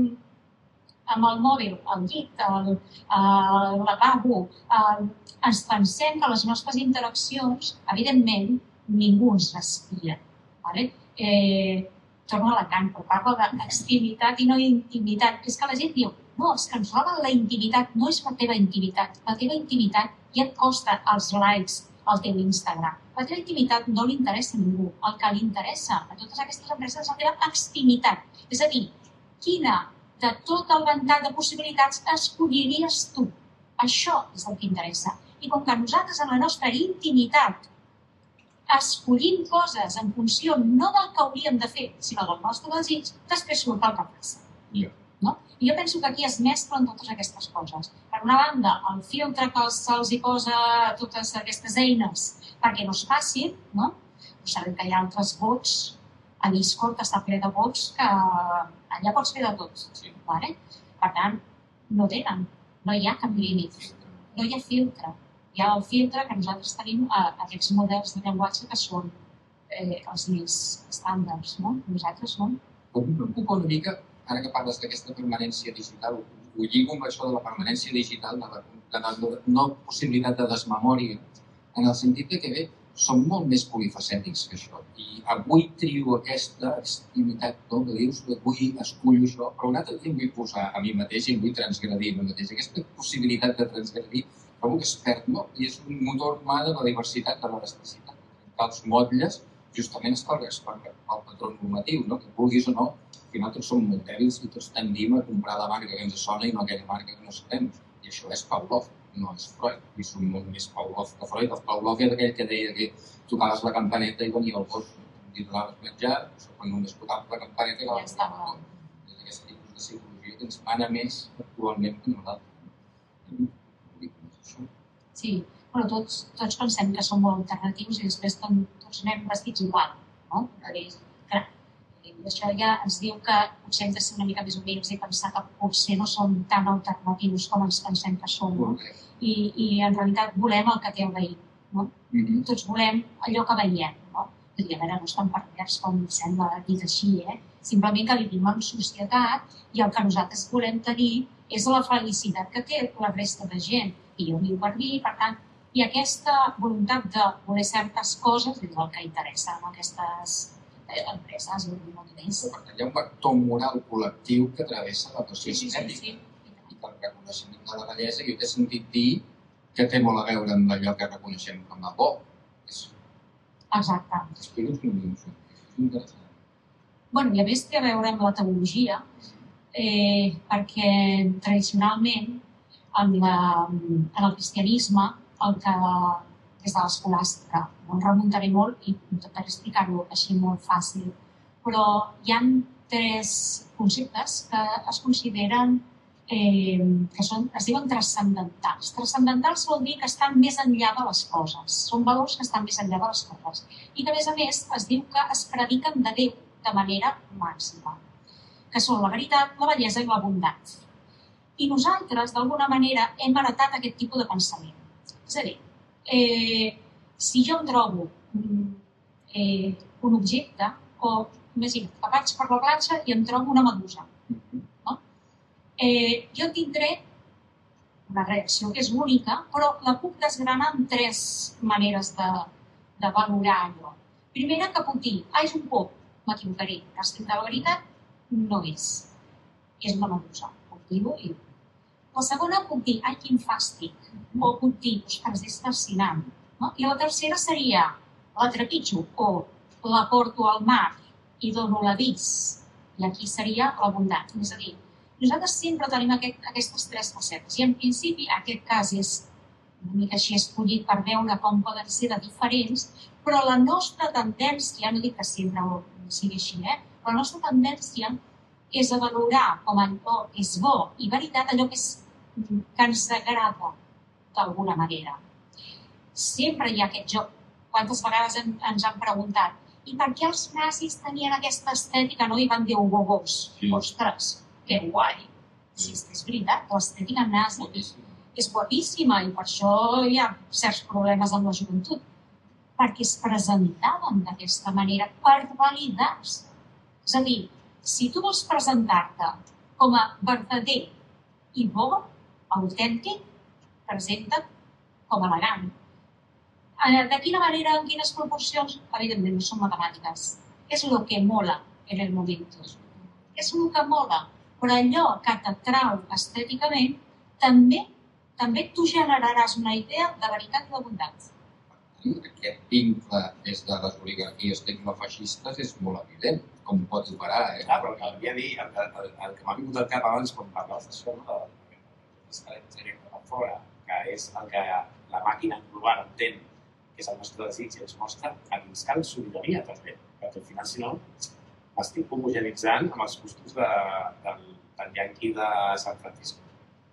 amb el mòbil, al llit, al lavabo, ens pensem que les nostres interaccions, evidentment, ningú ens respira. Torno a Lacan, però parla d'extimitat i no intimitat. És que la gent diu, no, és que ens roben la intimitat, no és la teva intimitat. La teva intimitat ja et costa els likes el teu Instagram. La teva intimitat no li interessa a ningú. El que li interessa a totes aquestes empreses és la teva extimitat. És a dir, quina de tot el ventall de possibilitats escolliries tu? Això és el que interessa. I com que nosaltres en la nostra intimitat escollim coses en funció no del que hauríem de fer, sinó del nostre desig, després surt el que passa. No? I jo penso que aquí es mesclen totes aquestes coses. Per una banda, el filtre que se'ls hi posa a totes aquestes eines perquè no es facin, no? Sabem que hi ha altres bots, a Discord està ple de bots que allà pots fer de tot. Sí. Vale? Per tant, no tenen, no hi ha cap límit, no hi ha filtre. Hi ha el filtre que nosaltres tenim aquests models de llenguatge que són els més estàndards, no? Nosaltres som. Em preocupa una mica, ara que parles d'aquesta permanència digital, ho lligo amb això de la permanència digital, de la no possibilitat de desmemòria, en el sentit que bé, som molt més polifacètics que això. I avui trio aquesta extimitat, no? Que dius, avui escullo això, però un altre dia em vull posar a mi mateix i em vull transgredir a mi mateix. Aquesta possibilitat de transgredir trobo que es perd molt i és un motor humà de la diversitat, de l'elasticitat. Els motlles justament es carreguen pel patró normatiu, no? Que vulguis o no, al final tots som molt dèbils i tots tendim a comprar la marca que ens sona i no aquella marca que no sabem. I això és Pavlov, no és Freud. I som molt més Pavlov que Freud. El Pavlov era aquell que deia que tocaves la campaneta i venia el gos, i donaves menjar, quan només tocaves la campaneta i la estava. És aquest tipus de psicologia que ens mana més actualment que nosaltres. Sí, però tots pensem que som molt alternatius i després tots anem vestits igual, no? Clar, i això ja ens diu que potser hem de ser una mica més humils i pensar que potser no som tan alternatius com ens pensem que som, no? I en realitat volem el que té el veí, no? Tots volem allò que veiem, no? I a veure, no és tan pervers com sembla dit així, Simplement que vivim en societat i el que nosaltres volem tenir és la felicitat que té la resta de gent. I jo viu per mi, per tant, i aquesta voluntat de voler certes coses és el que interessa en aquestes empreses i moviments. Per tant, hi ha un vector moral col·lectiu que travessa la qüestió estètica. Sí. I que el reconeixement de la bellesa, jo t'he sentit dir que té molt a veure amb allò que reconeixem com a por. Exacte. Explica'ns una mica això. És interessant. Bueno, i a més té a veure amb la teologia, perquè tradicionalment en el cristianisme, el que des de l'escolàstica, no em remuntaré molt i intentaré explicar-ho així molt fàcil, però hi ha 3 conceptes que es consideren que es diuen transcendentals. Transcendentals vol dir que estan més enllà de les coses, són valors que estan més enllà de les coses i que a més es diu que es prediquen de Déu de manera màxima, que són la veritat, la bellesa i la bondat. I nosaltres, d'alguna manera, hem heretat aquest tipus de pensament. És a dir, si jo em trobo un objecte, o imagina't que vaig per la platja i em trobo una medusa, no? Jo tindré una reacció que és única, però la puc desgranar en 3 maneres de valorar allò. Primera, que puc dir, és un pop, m'equivocaré, respecte a la veritat, no és una medusa, puc dir-ho i... La segona puc dir, quin fàstic, o puc dir, ostres, és fascinant. No? I la tercera seria, la trepitjo o la porto al mar i dono l'avís. I aquí seria la bondat. És a dir, nosaltres sempre tenim aquestes 3 facetes i en principi aquest cas és una mica així escollit per veure com poden ser de diferents, però la nostra tendència, no dic que sempre sigui així, però la nostra tendència és a valorar com allò que és bo i veritat allò que ens agrada d'alguna manera. Sempre hi ha aquest joc. Quantes vegades ens han preguntat i per què els nazis tenien aquesta estètica, no? I van dir bobos. Ostres, que guai. Sí, és veritat, l'estètica nazi és guapíssima i per això hi ha certs problemes amb la joventut. Perquè es presentaven d'aquesta manera per validar-se. És a dir, si tu vols presentar-te com a verdader i bo, autèntic, presenta't com elegant. De quina manera, en quines proporcions? Evidentment, no són matemàtiques. És el que mola en el moment. És el que mola. Però allò que t'atrau estèticament, també tu generaràs una idea de veritat i de bondat. Aquest vincle des de les oligarquies tecnofeixistes és molt evident, com pot operar. Clar, però caldria dir, el que m'ha vingut al cap abans quan parlaves d'això, de fora, que és el que la màquina global entén, que és el nostre desig i ens mostra, a dins cal sobirania també, perquè al final, si no, m'estic homogenitzant amb els gustos del yanqui de San Francisco.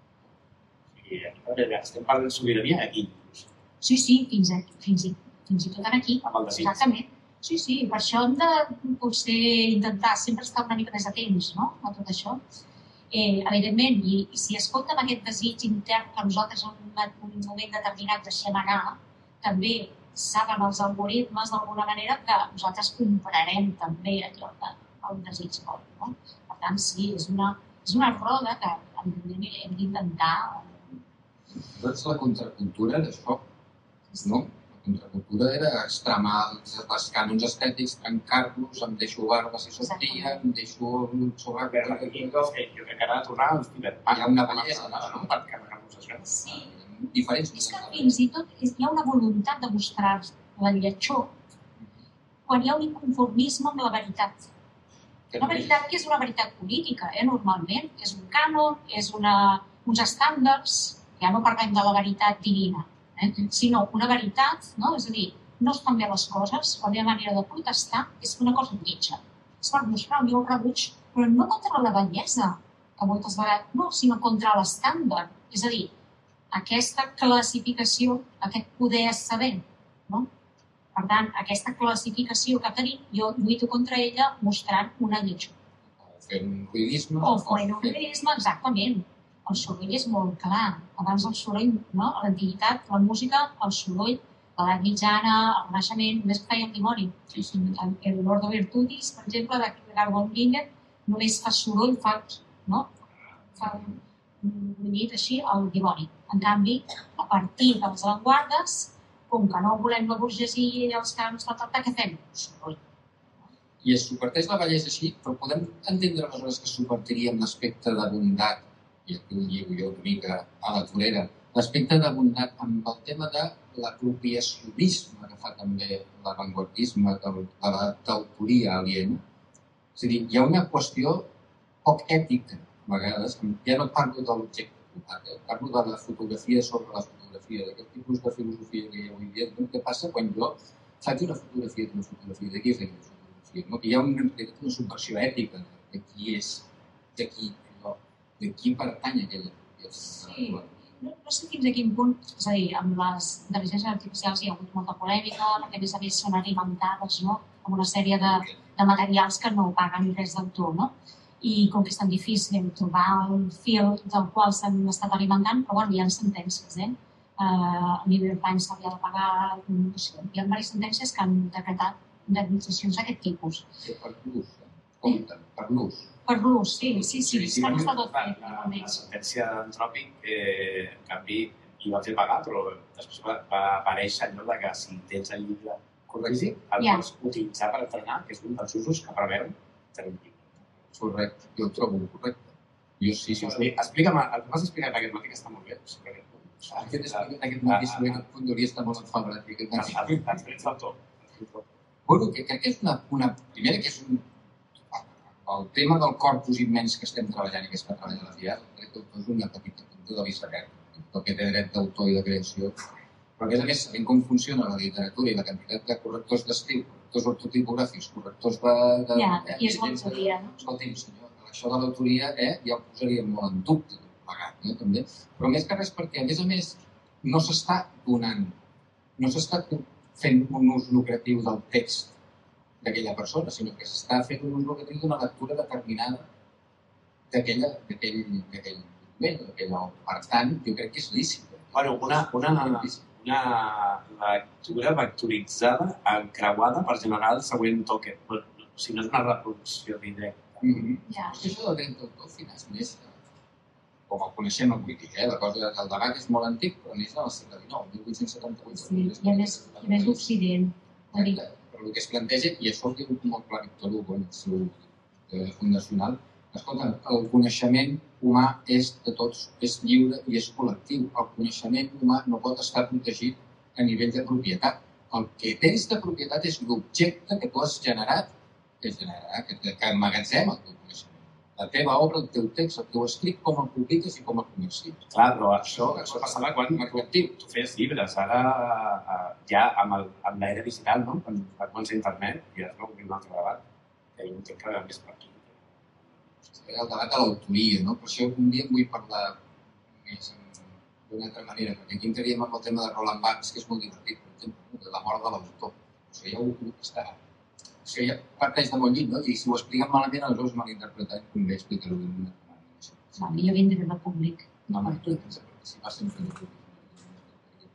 I estem parlant de sobirania aquí, inclús. Sí, fins i tot aquí. Amb el desig. Exactament. Sí, per això hem de potser intentar sempre estar una mica més atents, no?, a tot això. Evidentment, i si escoltem aquest desig intern que nosaltres en un moment determinat deixem anar, també saben els algoritmes d'alguna manera que nosaltres comprarem també allò que el desig vol, no? Per tant, sí, és una roda que evidentment hem d'intentar. Doncs la contracultura d'això, no? La contracultura era extremar els cànons estètics, trencar-los, em deixo barba si sóc tia, em deixo sobre... Jo crec que ara de tornar al ciberpunk. Hi ha una bellesa, no? Per carregar-nos això. Sí. Diferents. És que fins i tot hi ha una voluntat de mostrar la lletjor quan hi ha un inconformisme amb la veritat. Una veritat que és una veritat política, normalment. És un cànon, és uns estàndards, ja no parlem de la veritat divina, sinó una veritat, no? És a dir, no estan bé les coses, la meva manera de protestar és una cosa lletja. És per mostrar el meu rebuig, però no contra la bellesa, que moltes vegades, no, sinó contra l'estàndard. És a dir, aquesta classificació, aquest poder saber, no? Per tant, aquesta classificació que tenim, jo lluito contra ella mostrant una lletjor. O fent un ruïdisme. O fent un ruïdisme, exactament. El soroll és molt clar. Abans el soroll, no? A l'antiguitat, la música, el soroll, l'edat mitjana, el Renaixement, només feia el dimoni. El Ordo Virtutis, per exemple, de Gardon Ginger, només fa soroll, fa un llit així al dimoni. En canvi, a partir de les avantguardes, com que no volem la burgesia i els camps de tractar, què fem? Soroll. I es subverteix la bellesa així, però podem entendre aleshores que subvertiríem l'aspecte de bondat, i aquí ho lligo jo una mica a la torera, l'aspecte de bondat amb el tema de l'apropiacionisme que fa també l'avantguardisme de l'autoria aliena. És a dir, hi ha una qüestió poc ètica, a vegades, ja no parlo de l'objecte, parlo de la fotografia sobre la fotografia, d'aquest tipus de filosofia que hi ha avui dia. Què passa quan jo faig una fotografia d'una fotografia, de qui és aquesta fotografia? No? Hi ha una subversió ètica de qui és, de qui pertany aquella fotografia. Sí. No sé fins a quin punt, és a dir, amb les intel·ligències artificials hi ha hagut molta polèmica, perquè a més són alimentades, no?, amb una sèrie de materials que no paguen res d'autor, no? I com que és tan difícil trobar el fil del qual s'han estat alimentant, però bueno, hi ha sentències, a New York Times s'havia de pagar, no sé, hi ha diverses sentències que han decretat indemnitzacions d'aquest tipus. Per l'ús, compten, per l'ús. Per l'ús, sí, és que no està tot fet. La sentència d'Antròpic, en canvi, hi va fer pagar, però després va aparèixer allò que si tens el llibre corregit, el pots utilitzar per entrenar, que és un dels usos que preveu tenir un llibre. Correcte, jo ho trobo correcte. Jo sí. Explica'm, el que m'has explicat aquest matí que està molt bé. Aquest matí sobre aquest punt hauria estat molt enfabrat. Els drets d'autor. Bueno, crec que és una... Primera, que és el tema del corpus immens que estem treballant i que es fa treballar a la FIAR, crec que és una petita punta de l'iceberg, el que té dret d'autor i de creació. Però a més, sabent com funciona la literatura i la quantitat de correctors d'estil, correctors ortotipogràfics, correctors de... I és l'autoria, no? Escolti'm, senyor, això de l'autoria ja ho posaríem molt en dubte, plegat, no? També. Però més que res perquè, a més, no s'està donant, no s'està fent un ús lucratiu del text d'aquella persona, sinó que s'està fent un ús lucratiu d'una lectura determinada d'aquell document, d'aquella obra. Per tant, jo crec que és lícita. Bueno, una lectura vectoritzada, encreuada per generar el següent token. O sigui, no és una reproducció directa. Això del dret d'autor, al final, és més com el coneixem avui dia. La cosa del debat és molt antic, però neix al segle XIX, 1878. Sí, i a més d'Occident. Però el que es planteja, i això ho diu molt clar Víctor Hugo en el seu fundacional, escolta, el coneixement humà és de tots, és lliure i és col·lectiu. El coneixement humà no pot estar protegit a nivell de propietat. El que tens de propietat és l'objecte que tu has generat, que emmagatzema el teu coneixement. La teva obra, el teu text, el teu escrit, com el publiques i com el comercies. Clar, però això passava quan tu feies llibres. Ara, ja amb l'era digital, no? Quan va començar internet, ja es va obrir un altre debat, que jo entenc que més per aquí. El debat de l'autoria, no? Per això un dia vull parlar més d'una altra manera, perquè aquí entraríem amb el tema de Roland Barthes, que és molt divertit, per exemple, de la mort de l'autor. Això ja està... Això ja parteix de molt lluny, no? I si ho expliquem malament, aleshores malinterpretem, convé explicar-ho d'una manera. Millor vindre del públic. No, si va sempre de públic.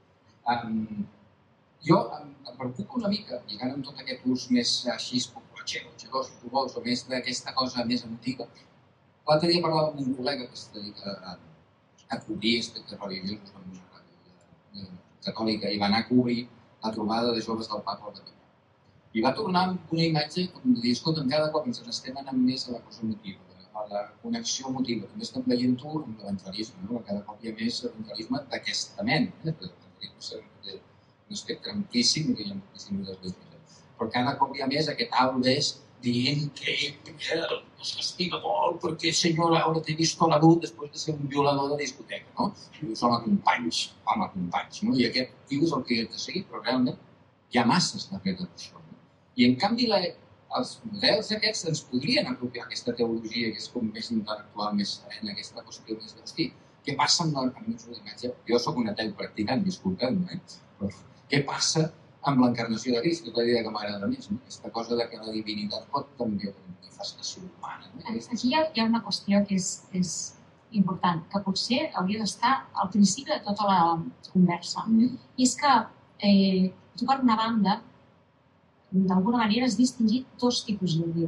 Jo em preocupo una mica, lligant amb tot aquest ús més així populachero, xerós, si tu vols, o més d'aquesta cosa més antiga. L'altre dia parlava amb un col·lega que es dedica a cobrir aspectes religiosos en una ràdio catòlica i va anar a cobrir la trobada de joves del Papa al Vaticà. I va tornar amb una imatge com de dir, escolta, cada cop ens n'estem anant més a la cosa emotiva, a la connexió emotiva. També estem veient-ho amb l'evangelisme, no? Cada cop hi ha més evangelisme d'aquesta mena. L'evangelisme té un espectre amplíssim, que hi ha moltíssimes esglésies. Però cada cop hi ha més aquest Alves dient que es castiga molt perquè, senyor, ara t'he vist a la luz després de ser un violador de discoteca, no? I dius, home, companys, no? I aquest tio és el que he de seguir, però realment hi ha masses darrere d'això. I, en canvi, els models aquests ens podrien apropiar aquesta teologia que és com més intel·lectual, més serena, aquesta qüestió més d'hosti. Què passa amb l'imatge? Jo soc un ateu practicant, disculpeu-me, però què passa amb l'encarnació de Crist, que és la idea que m'agrada més, no? Aquesta cosa de que la divinitat pot també una manifestació humana. No? Aquí hi ha una qüestió que és important, que potser hauria d'estar al principi de tota la conversa. I és que tu, per una banda, d'alguna manera has distingit dos tipus de Déu.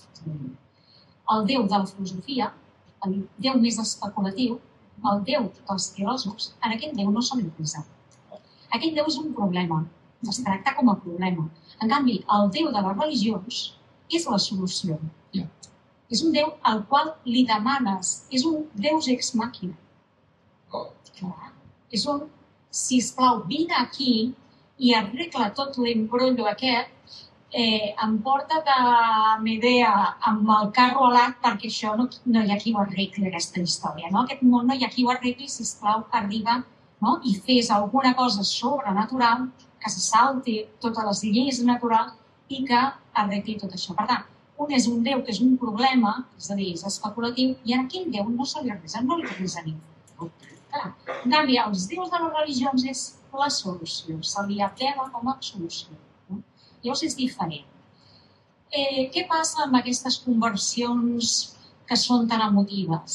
El Déu de la filosofia, el Déu més especulatiu, el Déu dels filòsofs, en aquest Déu no som impresa. Aquest Déu és un problema, es tracta com a problema. En canvi, el Déu de les religions és la solució. És un Déu al qual li demanes, és un Deus ex machina. Clar. És un, sisplau, vine aquí i arregla tot l'embrollo aquest, em porta de Medea amb el carro alat perquè això no hi ha qui ho arregli, aquesta història. No? Aquest món no hi ha qui ho arregli, sisplau, arriba, no? I fes alguna cosa sobrenatural que se salti totes les lleis naturals i que arregli tot això. Per tant, un és un Déu que és un problema, és a dir, és especulatiu, i en aquell Déu no se li resa, no li resa ningú. En canvi, els déus de les religions és la solució, se li aplega com a solució. Llavors és diferent. Què passa amb aquestes conversions que són tan emotives?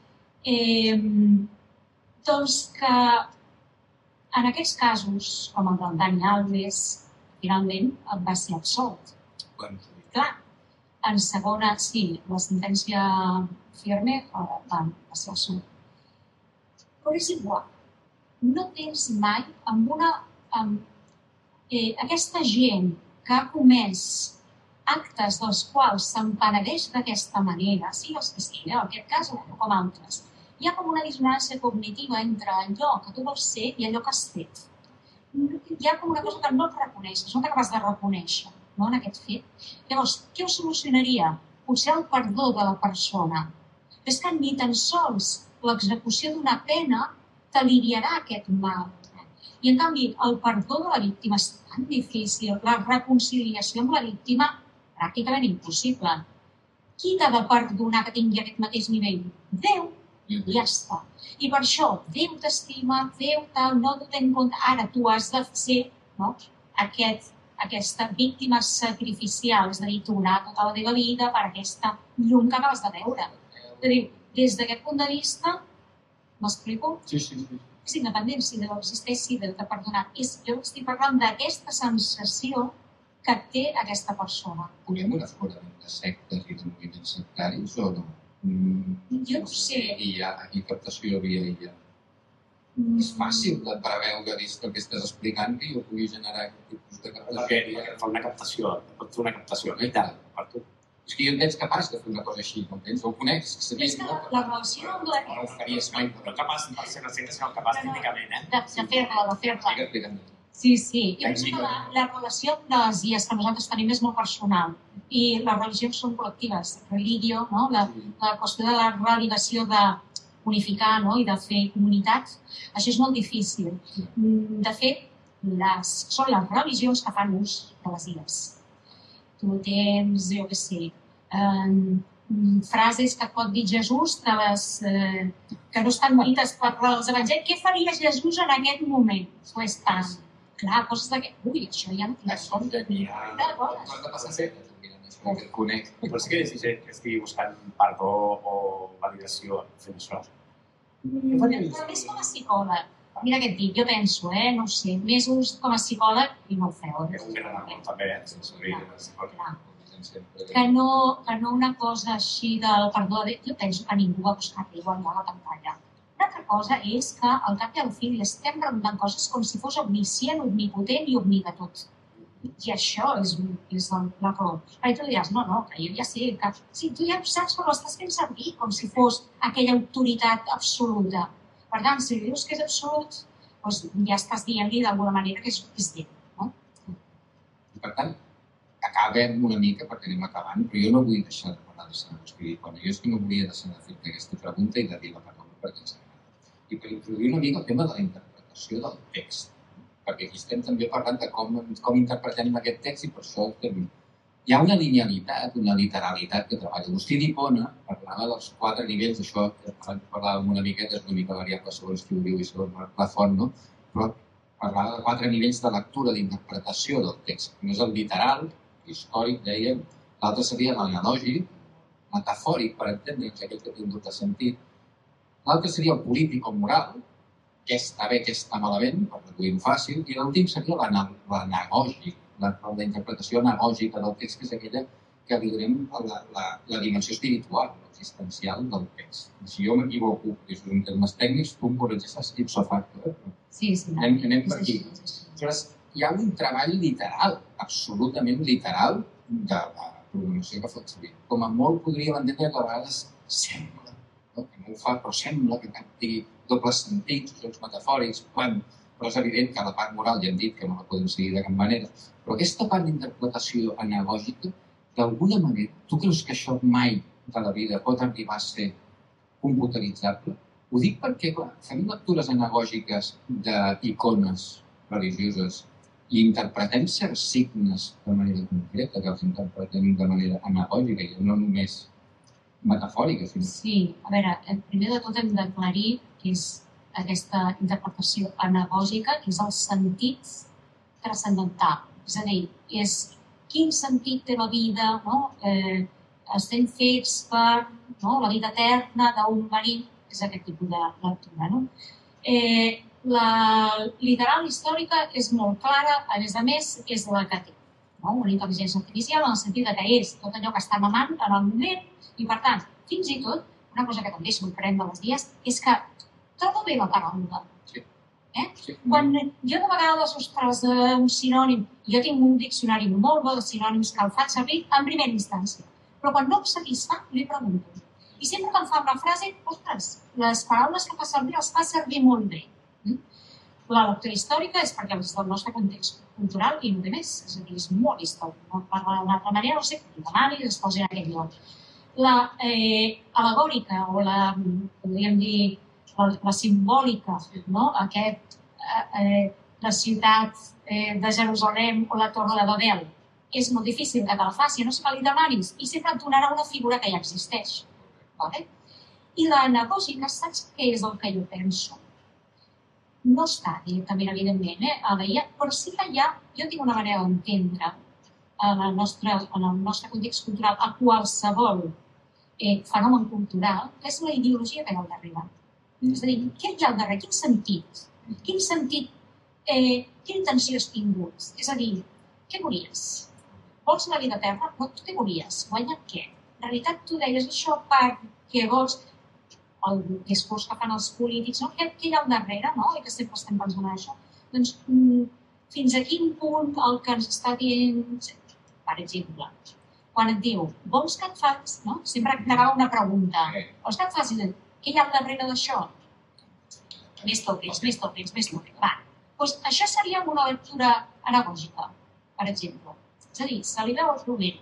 Doncs que en aquests casos, com el del Dani Alves, finalment va ser absolt. Clar, en segona, sí, la sentència firme va ser absolt. Però és igual. No tens mai aquesta gent que ha comès actes dels quals s'empenedeix d'aquesta manera, sigui els que sigui, en aquest cas o com altres, hi ha com una dissonància cognitiva entre allò que tu vols ser i allò que has fet. Hi ha com una cosa que no et reconeixes, no t'acabes de reconèixer, no, en aquest fet. Llavors, què ho solucionaria? Potser el perdó de la persona. Però és que ni tan sols l'execució d'una pena t'aliviarà aquest mal. I, en canvi, el perdó de la víctima és tan difícil, la reconciliació amb la víctima pràcticament impossible. Qui t'ha de perdonar que tingui aquest mateix nivell? Déu. I ja està. I per això, Déu t'estima, Déu tal, no t'ho ten en compte. Ara tu has de ser, no, aquesta víctima sacrificial, és a dir, donar tota la teva vida per aquesta llum que acabes de veure. És a dir, des d'aquest punt de vista, m'explico? Sí. És independent si Déu existeix, si Déu t'ha perdonat. Jo estic parlant d'aquesta sensació que té aquesta persona. Hi ha un aforament de sectes i de moviments sectaris o no? Jo no sé. I captació via illa. És fàcil de preveure, vist el que estàs explicant, que jo pugui generar aquest tipus de captació. Perquè fa una captació, pot fer una captació vital per tu. És que jo en tens capaç de fer una cosa així, no tens? Ho conec, és que sabia... És que la relació amb la... No ho faries mai. No capaç per ser recent, sinó capaç físicament, De fer-la. Estic explicant. Sí. Jo penso que la relació amb les guies que nosaltres tenim és molt personal i les religions són col·lectives. Religio, no? La qüestió de la religació d'unificar, no? I de fer comunitats, això és molt difícil. De fet, són les religions que fan ús de les guies. Tu tens, jo què sé, frases que et pot dir Jesús que no estan dites per els evangelis. Què faria Jesús en aquest moment? Pues tant. Clar, coses d'aquest... Ui, això ja no tinc. Això em tenia... Has de passar sempre, mirant això, que et conec. Però sí que hi ha gent que estigui buscant perdó o validació fent això. Però més com a psicòleg. Mira què et dic, jo penso, no ho sé, més ús com a psicòleg i no ho feu. És un gran amor també, sense oblidar de psicòleg. Que no una cosa així del perdó. Jo penso que ningú va buscar-li igual a la pantalla. Una altra cosa és que al cap i al fi li estem redundant coses com si fos omniscient, omnipotent i omni de tot. I això és l'error. Perquè tu diràs, no, que jo ja sé que... Sí, tu ja saps com l'estàs fent servir, com si fos aquella autoritat absoluta. Per tant, si dius que és absolut, doncs ja estàs dient-li d'alguna manera que és Déu, no? I per tant, acabem una mica perquè anem acabant, però jo no vull deixar de parlar de Sant Agustí d'Hipona. Jo és que no volia deixar de fer aquesta pregunta i de dir la paraula perquè ens agrada. I per introduir una mica el tema de la interpretació del text, perquè aquí estem també parlant de com interpretem aquest text i per això hi ha una linealitat, una literalitat que treballa. Agustí d'Hipona parlava dels 4 nivells, d'això que parlàvem una miqueta, és una mica variable segons qui ho diu i segons la font, no? Però parlava de 4 nivells de lectura, d'interpretació del text. Un és el literal, històric, dèiem, l'altre seria l'analògic, metafòric, per entendre'ns, aquell que té un doble sentit. L'altre seria el polític o moral, què està bé, què està malament, per reduir-ho fàcil, i l'últim seria l'anagògic, la interpretació anagògica del text, que és aquella que li donem la dimensió espiritual, existencial del text. Si jo m'equivoco, que és un termes tècnics, tu em corregeixes ipso facto. Sí. Anem per aquí. Aleshores, hi ha un treball literal, absolutament literal, de la programació que fa servir. Com a molt podríem entendre que a vegades sembla, no? Que no ho fa, però sembla que té dobles sentits, jocs metafòrics, però és evident que la part moral ja hem dit que no la podem seguir de cap manera. Però aquesta part d'interpretació anagògica, d'alguna manera, tu creus que això mai de la vida pot arribar a ser computaritzable? Ho dic perquè, clar, fem lectures anagògiques d'icones religioses i interpretem certs signes de manera concreta, que els interpretem de manera anagògica i no només metafòrica. Sí, a veure, primer de tot hem d'aclarir que és aquesta interpretació anagògica, que és el sentit transcendental. És a dir, és quin sentit té la vida, no? Estem fets per la vida eterna d'un marí, és aquest tipus de lectura, no? La literal històrica és molt clara, a més, és la que té una intel·ligència artificial en el sentit que és tot allò que està mamant en el moment i, per tant, fins i tot, una cosa que també sorprèn de les guies és que trobo bé la paraula. Sí. Quan jo de vegades, ostres, un sinònim, jo tinc un diccionari molt bo de sinònims que el faig servir en primera instància, però quan no em satisfà, li pregunto. I sempre que em fa una frase, ostres, les paraules que fa servir les fa servir molt bé. La lectura històrica és perquè és del nostre context cultural i no té més, és a dir, és molt històric. No parla d'una altra manera, no sé, que li demanis, es posi en aquell lloc. La al·legòrica o podríem dir, la simbòlica, no? La ciutat de Jerusalem o la Torre de Babel, és molt difícil que te la faci, no sé que li demanis, i sempre et donarà una figura que ja existeix. I l'anagògica, saps què és el que jo penso? No està directament, evidentment, a la IA, però sí que jo tinc una manera d'entendre en el nostre context cultural a qualsevol fenomen cultural, que és la ideologia que hi ha al darrere. És a dir, què hi ha al darrere? Quin sentit? Quin sentit? Quina intenció has tingut? És a dir, què volies? Vols la vida eterna? No, tu què volies? Guanyar què? En realitat, tu deies això perquè vols el discurs que fan els polítics, no? Què hi ha al darrere, no? I que sempre estem pensant en això. Doncs, fins a quin punt el que ens està dient, per exemple, quan et diu, vols que et facis, no? Sempre acabava una pregunta. Vols que et facis? Què hi ha al darrere d'això? Més tòpics. Va. Doncs això seria una lectura anagògica, per exemple. És a dir, se li veu el rovell.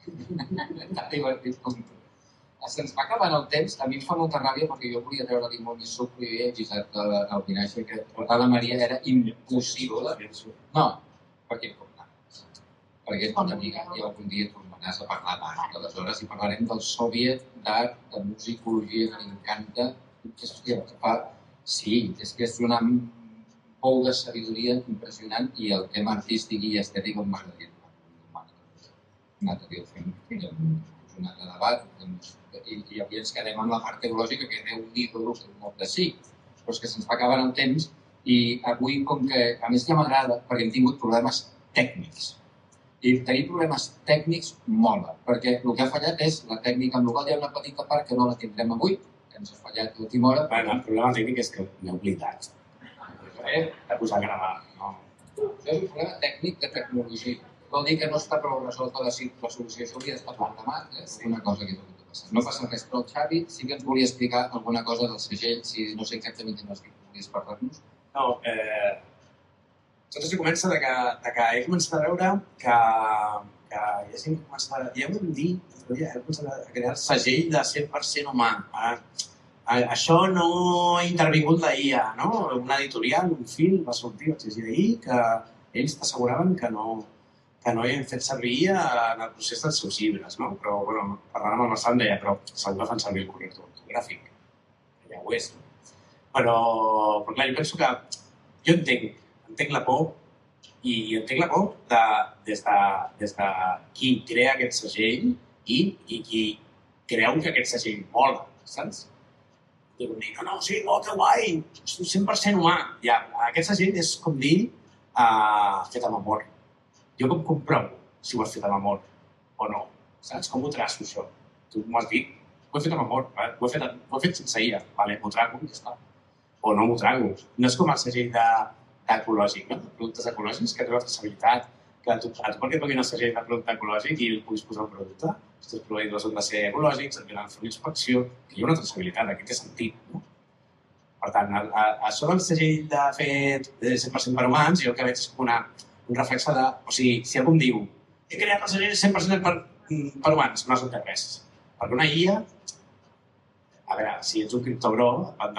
Se'ns va acabant el temps, a mi em fa molta ràbia perquè jo volia treure-li molt més suc i he gisat el vinatge que portar la Maria era impossible. No, perquè és una amiga i algun dia tornaràs a parlar d'art. Aleshores hi parlarem del Soviet d'art, de musicologia, que m'encanta. Sí, és que és una pou de sabidoria impressionant i el tema artístic i estètic em m'agradaria. Un altre dia fem un altre debat i avui ens quedem amb la part teològica que Déu-n'hi-do, molt de sí, però és que se'ns va acabant el temps i avui, com que a més ja m'agrada, perquè hem tingut problemes tècnics. I tenir problemes tècnics mola, perquè el que ha fallat és la tècnica, amb la qual hi ha una petita part que no la tindrem avui, que ens ha fallat l'última hora. Bueno, el problema tècnic és que m'he oblidat de posar a gravar. Això és un problema tècnic de tecnologia. Vol dir que no està prou resolta la solució. Això hauria d'estar l'endemà, alguna cosa que és el que passa. No passa res, però el Xavi sí que ens volia explicar alguna cosa del segell, si no sé exactament quin és que volies parlar-nos. No, tot això comença de que he començat a veure que ja hem començat a... Ja ho vam dir, he començat a crear el segell de 100% humà. Això no ha intervingut la IA, no? Una editorial, un film, va sortir, vaig llegir ahir, que ells t'asseguraven que no havien fet servir en el procés dels seus llibres, no? Però, bueno, parlant amb el Marçal deia, però segur que fan servir el corrector ortogràfic. Ja ho és, no? Però clar, jo penso que... Jo entenc la por i entenc la por des de qui crea aquest segell i qui creu que aquest segell mola, saps? I dir, no, sí, que guai, 100% humà. Ja, aquest segell és com dir fet amb amor. Jo com comprovo si ho has fet amb amor o no, saps? Com ho traço, això? Tu m'ho has dit, ho he fet amb amor, ho he fet sense IA, m'ho trago i ja està. O no m'ho trago. No és com el segell ecològic, no? De productes ecològics, que té una traçabilitat, que a tu perquè et donin el segell de producte ecològic i el puguis posar un producte, els teus proveïdors han de ser ecològics, et venen a fer una inspecció, que hi ha una traçabilitat, aquí té sentit, no? Per tant, això del segell de fet 100% per humans, jo el que veig és com un reflexe de... O sigui, si algú em diu he creat el segell 100% per humans, no has entès res. Perquè una IA... A veure, si ets un criptobro,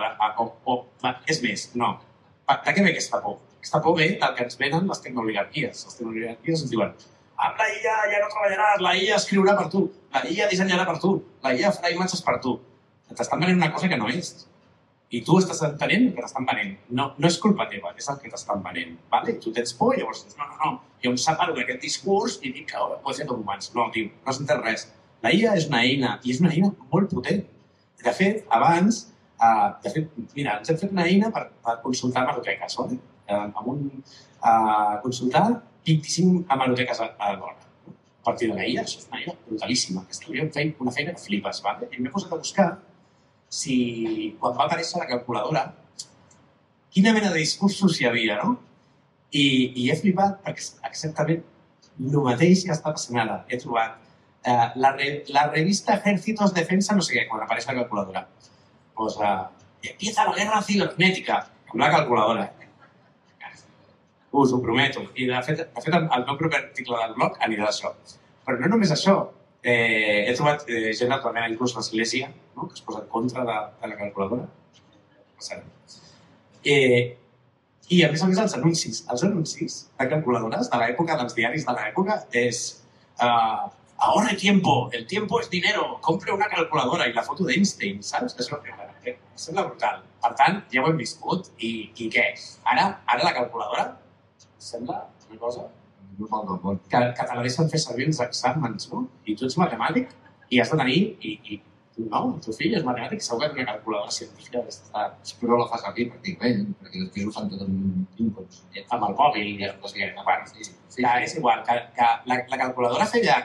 és més, no. De què ve aquesta por? Aquesta por ve del que ens venen les tecnooligarquies. Les tecnooligarquies ens diuen amb la IA ja no treballaràs, la IA escriurà per tu, la IA dissenyarà per tu, la IA farà imatges per tu. T'estan venent una cosa que no és. I tu estàs entenent el que t'estan venent. No és culpa teva, és el que t'estan venent. Vale? Tu tens por i llavors dius, no. Jo em separo d'aquest discurs i dic que ho he fet amb humans. No, tio, no s'entén res. La IA és una eina, i és una eina molt potent. De fet, abans, mira, ens hem fet una eina per consultar hemeroteques, vale? Consultar 25 hemeroteques a l'hora. A partir de la IA, això és una eina brutalíssima. Estem fent una feina que flipes, vale? I m'he posat a buscar si quan va aparèixer la calculadora, quina mena de discursos hi havia, no? I he flipat perquè és exactament el mateix que està passant ara. He trobat la revista Ejércitos Defensa, no sé què, quan apareix la calculadora. Posa, empieza la guerra cibernética, amb la calculadora. Us ho prometo. I de fet, el meu propi article del blog anirà d'això. Però no només això. He trobat gent actualment inclús l'església, no? Que es posa en contra de la calculadora. I a més els anuncis. Els anuncis de calculadores de l'època, dels diaris de l'època, és ahora el tiempo es dinero, compre una calculadora i la foto d'Einstein, saps? Això sembla brutal. Per tant, ja ho hem viscut i què? Ara la calculadora sembla una cosa normal del món. Que te la deixen fer servir els exàmens, no? I tu ets matemàtic i has de tenir... I no, el teu fill és matemàtic, segur que té una calculadora científica. Però la fa servir pràcticament, perquè després ho fan tot amb inputs. Amb el mòbil i no sé què. És igual, que la calculadora feia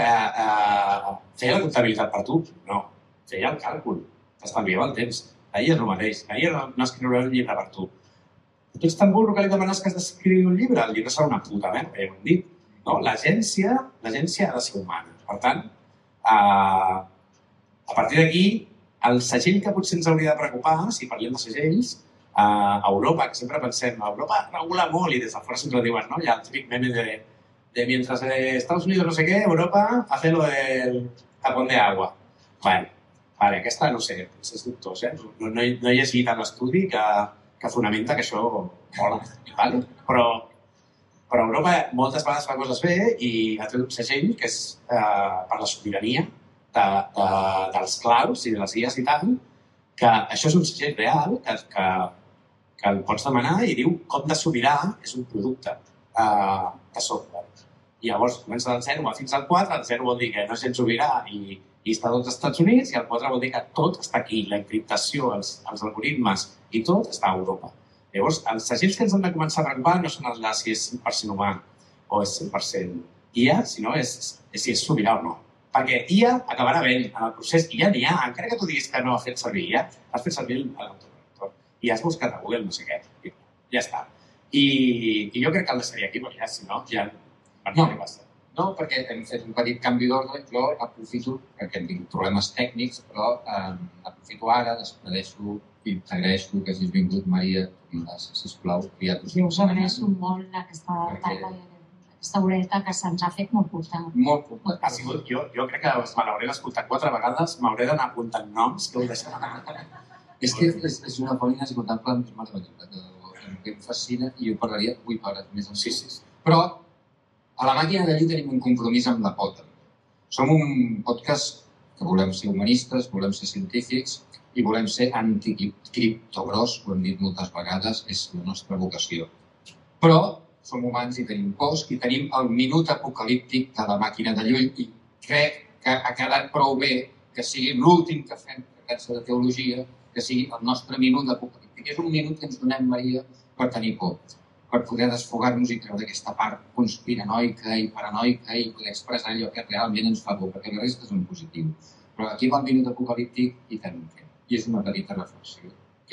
la comptabilitat per tu? No, feia el càlcul. T'estalviava el temps. La IA és el mateix. La IA no escriurà un llibre per tu. Tu ets tan burro que li demanes que has d'escriure un llibre? El llibre serà una puta merda, ja ho hem dit. No? L'agència ha de ser humana. Per tant, a partir d'aquí, el segell que potser ens hauria de preocupar, si parlem de segells, a Europa, que sempre pensem, Europa regula molt i des de fora sempre diuen, no? Hi ha el típic meme de mientras Estados Unidos no sé què, Europa hace lo del tapón de agua. Vale, aquesta, no sé, és dubtós, No he llegit en l'estudi que fonamenta que això mola, vale? Però Europa moltes vegades fa coses bé i ha tret un segell que és per la sobirania dels clouds i de les guies i tal, que això és un segell real que el pots demanar i diu com de sobirà és un producte de software. I llavors comença del 0 fins al 4, el 0 vol dir que no és gens sobirà i està als Estats Units i el 4 vol dir que tot està aquí, la encriptació, els algoritmes i tot està a Europa. Llavors, els segells que ens han de començar a preocupar no són els de si és 100% humà o és 100% IA, sinó si és sobirà o no. Perquè IA acabarà bé en el procés i ja n'hi ha, encara que tu diguis que no ha fet servir IA, has fet servir l'autocorrector i has buscat a Google no sé què. Ja està. I jo crec que el deixaria aquí, perquè si no, ja no passa. No, perquè hem fet un petit canvi d'ordre. Jo aprofito, perquè hem tingut problemes tècnics, però aprofito ara, despedeixo i t'agraeixo que hagis vingut, Maria, sisplau. Jo us agraeixo molt aquesta tarda i aquesta horeta que se'ns ha fet molt curta. Molt curta. Ha sigut, jo crec que me l'hauré d'escoltar 4 vegades, m'hauré d'anar apuntant noms que ho deixarà. És que és una feina escoltable meravellosa, que em fascina i jo parlaria 8 hores més en 6. Però a la màquina de llum tenim un compromís amb la pota. Som un podcast que volem ser humanistes, volem ser científics i volem ser anticriptogros, ho hem dit moltes vegades, és la nostra vocació. Però som humans i tenim pors i tenim el minut apocalíptic de la màquina de llum i crec que ha quedat prou bé que sigui l'últim que fem de teologia, que sigui el nostre minut apocalíptic. És un minut que ens donem, Maria, per tenir por, per poder desfogar-nos i treure aquesta part conspiranoica i paranoica i poder expressar allò que realment ens fa por, perquè la resta és un positiu. Però aquí va el minut apocalíptic i tenim que. I és una petita reflexió.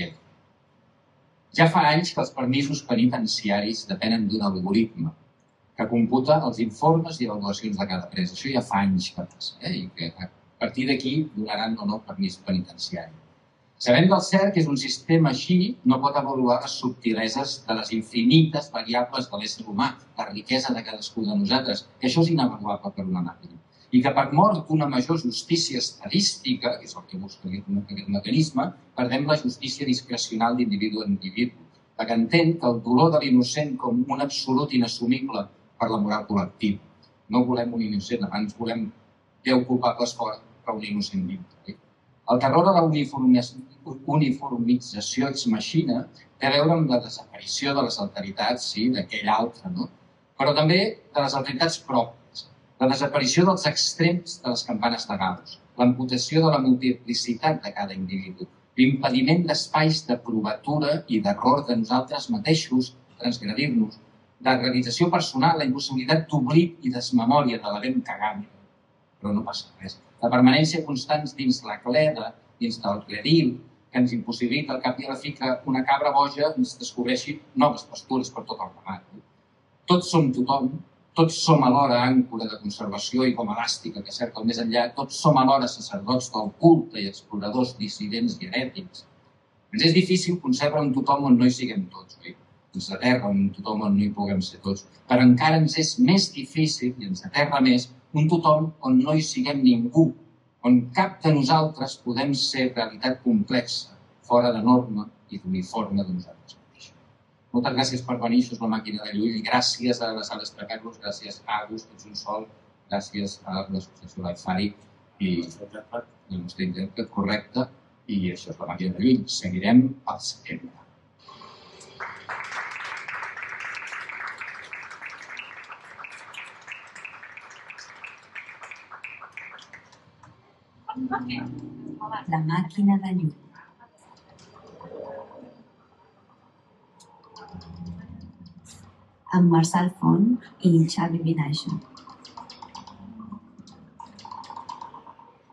Ja fa anys que els permisos penitenciaris depenen d'un algoritme que computa els informes i avaluacions de cada pres. Això ja fa anys que passa, i que a partir d'aquí donaran o no permís penitenciari. Sabem del cert que és un sistema així no pot avaluar les subtileses de les infinites variables de l'ésser humà, la riquesa de cadascú de nosaltres, que això és inavaluable per una màquina. I que per mort d'una major justícia estadística, que és el que busca aquest mecanisme, perdem la justícia discrecional d'individu en individu, perquè entén que el dolor de l'innocent com un absolut inassumible per la moral col·lectiva. No volem un innocent, abans volem 10 culpables fora per un innocent dintre. El terror de la uniformització ex machina té a veure amb la desaparició de les alteritats, sí, d'aquell altre, no? Però també de les alteritats pròpies, la desaparició dels extrems de les campanes de Gauss, l'amputació de la multiplicitat de cada individu, l'impediment d'espais de provatura i d'error de nosaltres mateixos, transgredir-nos, de realització personal, la impossibilitat d'oblit i desmemòria de la ben cagada. Però no passa res. La permanència constant dins la cleda, dins del redil, que ens impossibilita al cap i a la fi que una cabra boja ens descobreixi noves pastures per tot el ramat. Tots som tothom, tots som alhora àncora de conservació i com elàstica que cerca el més enllà, tots som alhora sacerdots del culte i exploradors dissidents i herètics. Ens és difícil concebre un tothom on no hi siguem tots, oi? Ens aterra un tothom on no hi puguem ser tots, però encara ens és més difícil i ens aterra més un tothom on no hi siguem ningú, on cap de nosaltres podem ser realitat complexa, fora de norma i d'uniforme de nosaltres mateixos. Moltes gràcies per venir, això és la màquina de llum, i gràcies a les Ales Traperlos, gràcies a Agus, ets un sol, gràcies a l'associació Lifari i el nostre intèrpret correcte, i això és la màquina de llum. Seguirem al setembre. La màquina de llum. Amb Marçal Font i Xavi Vinaixa.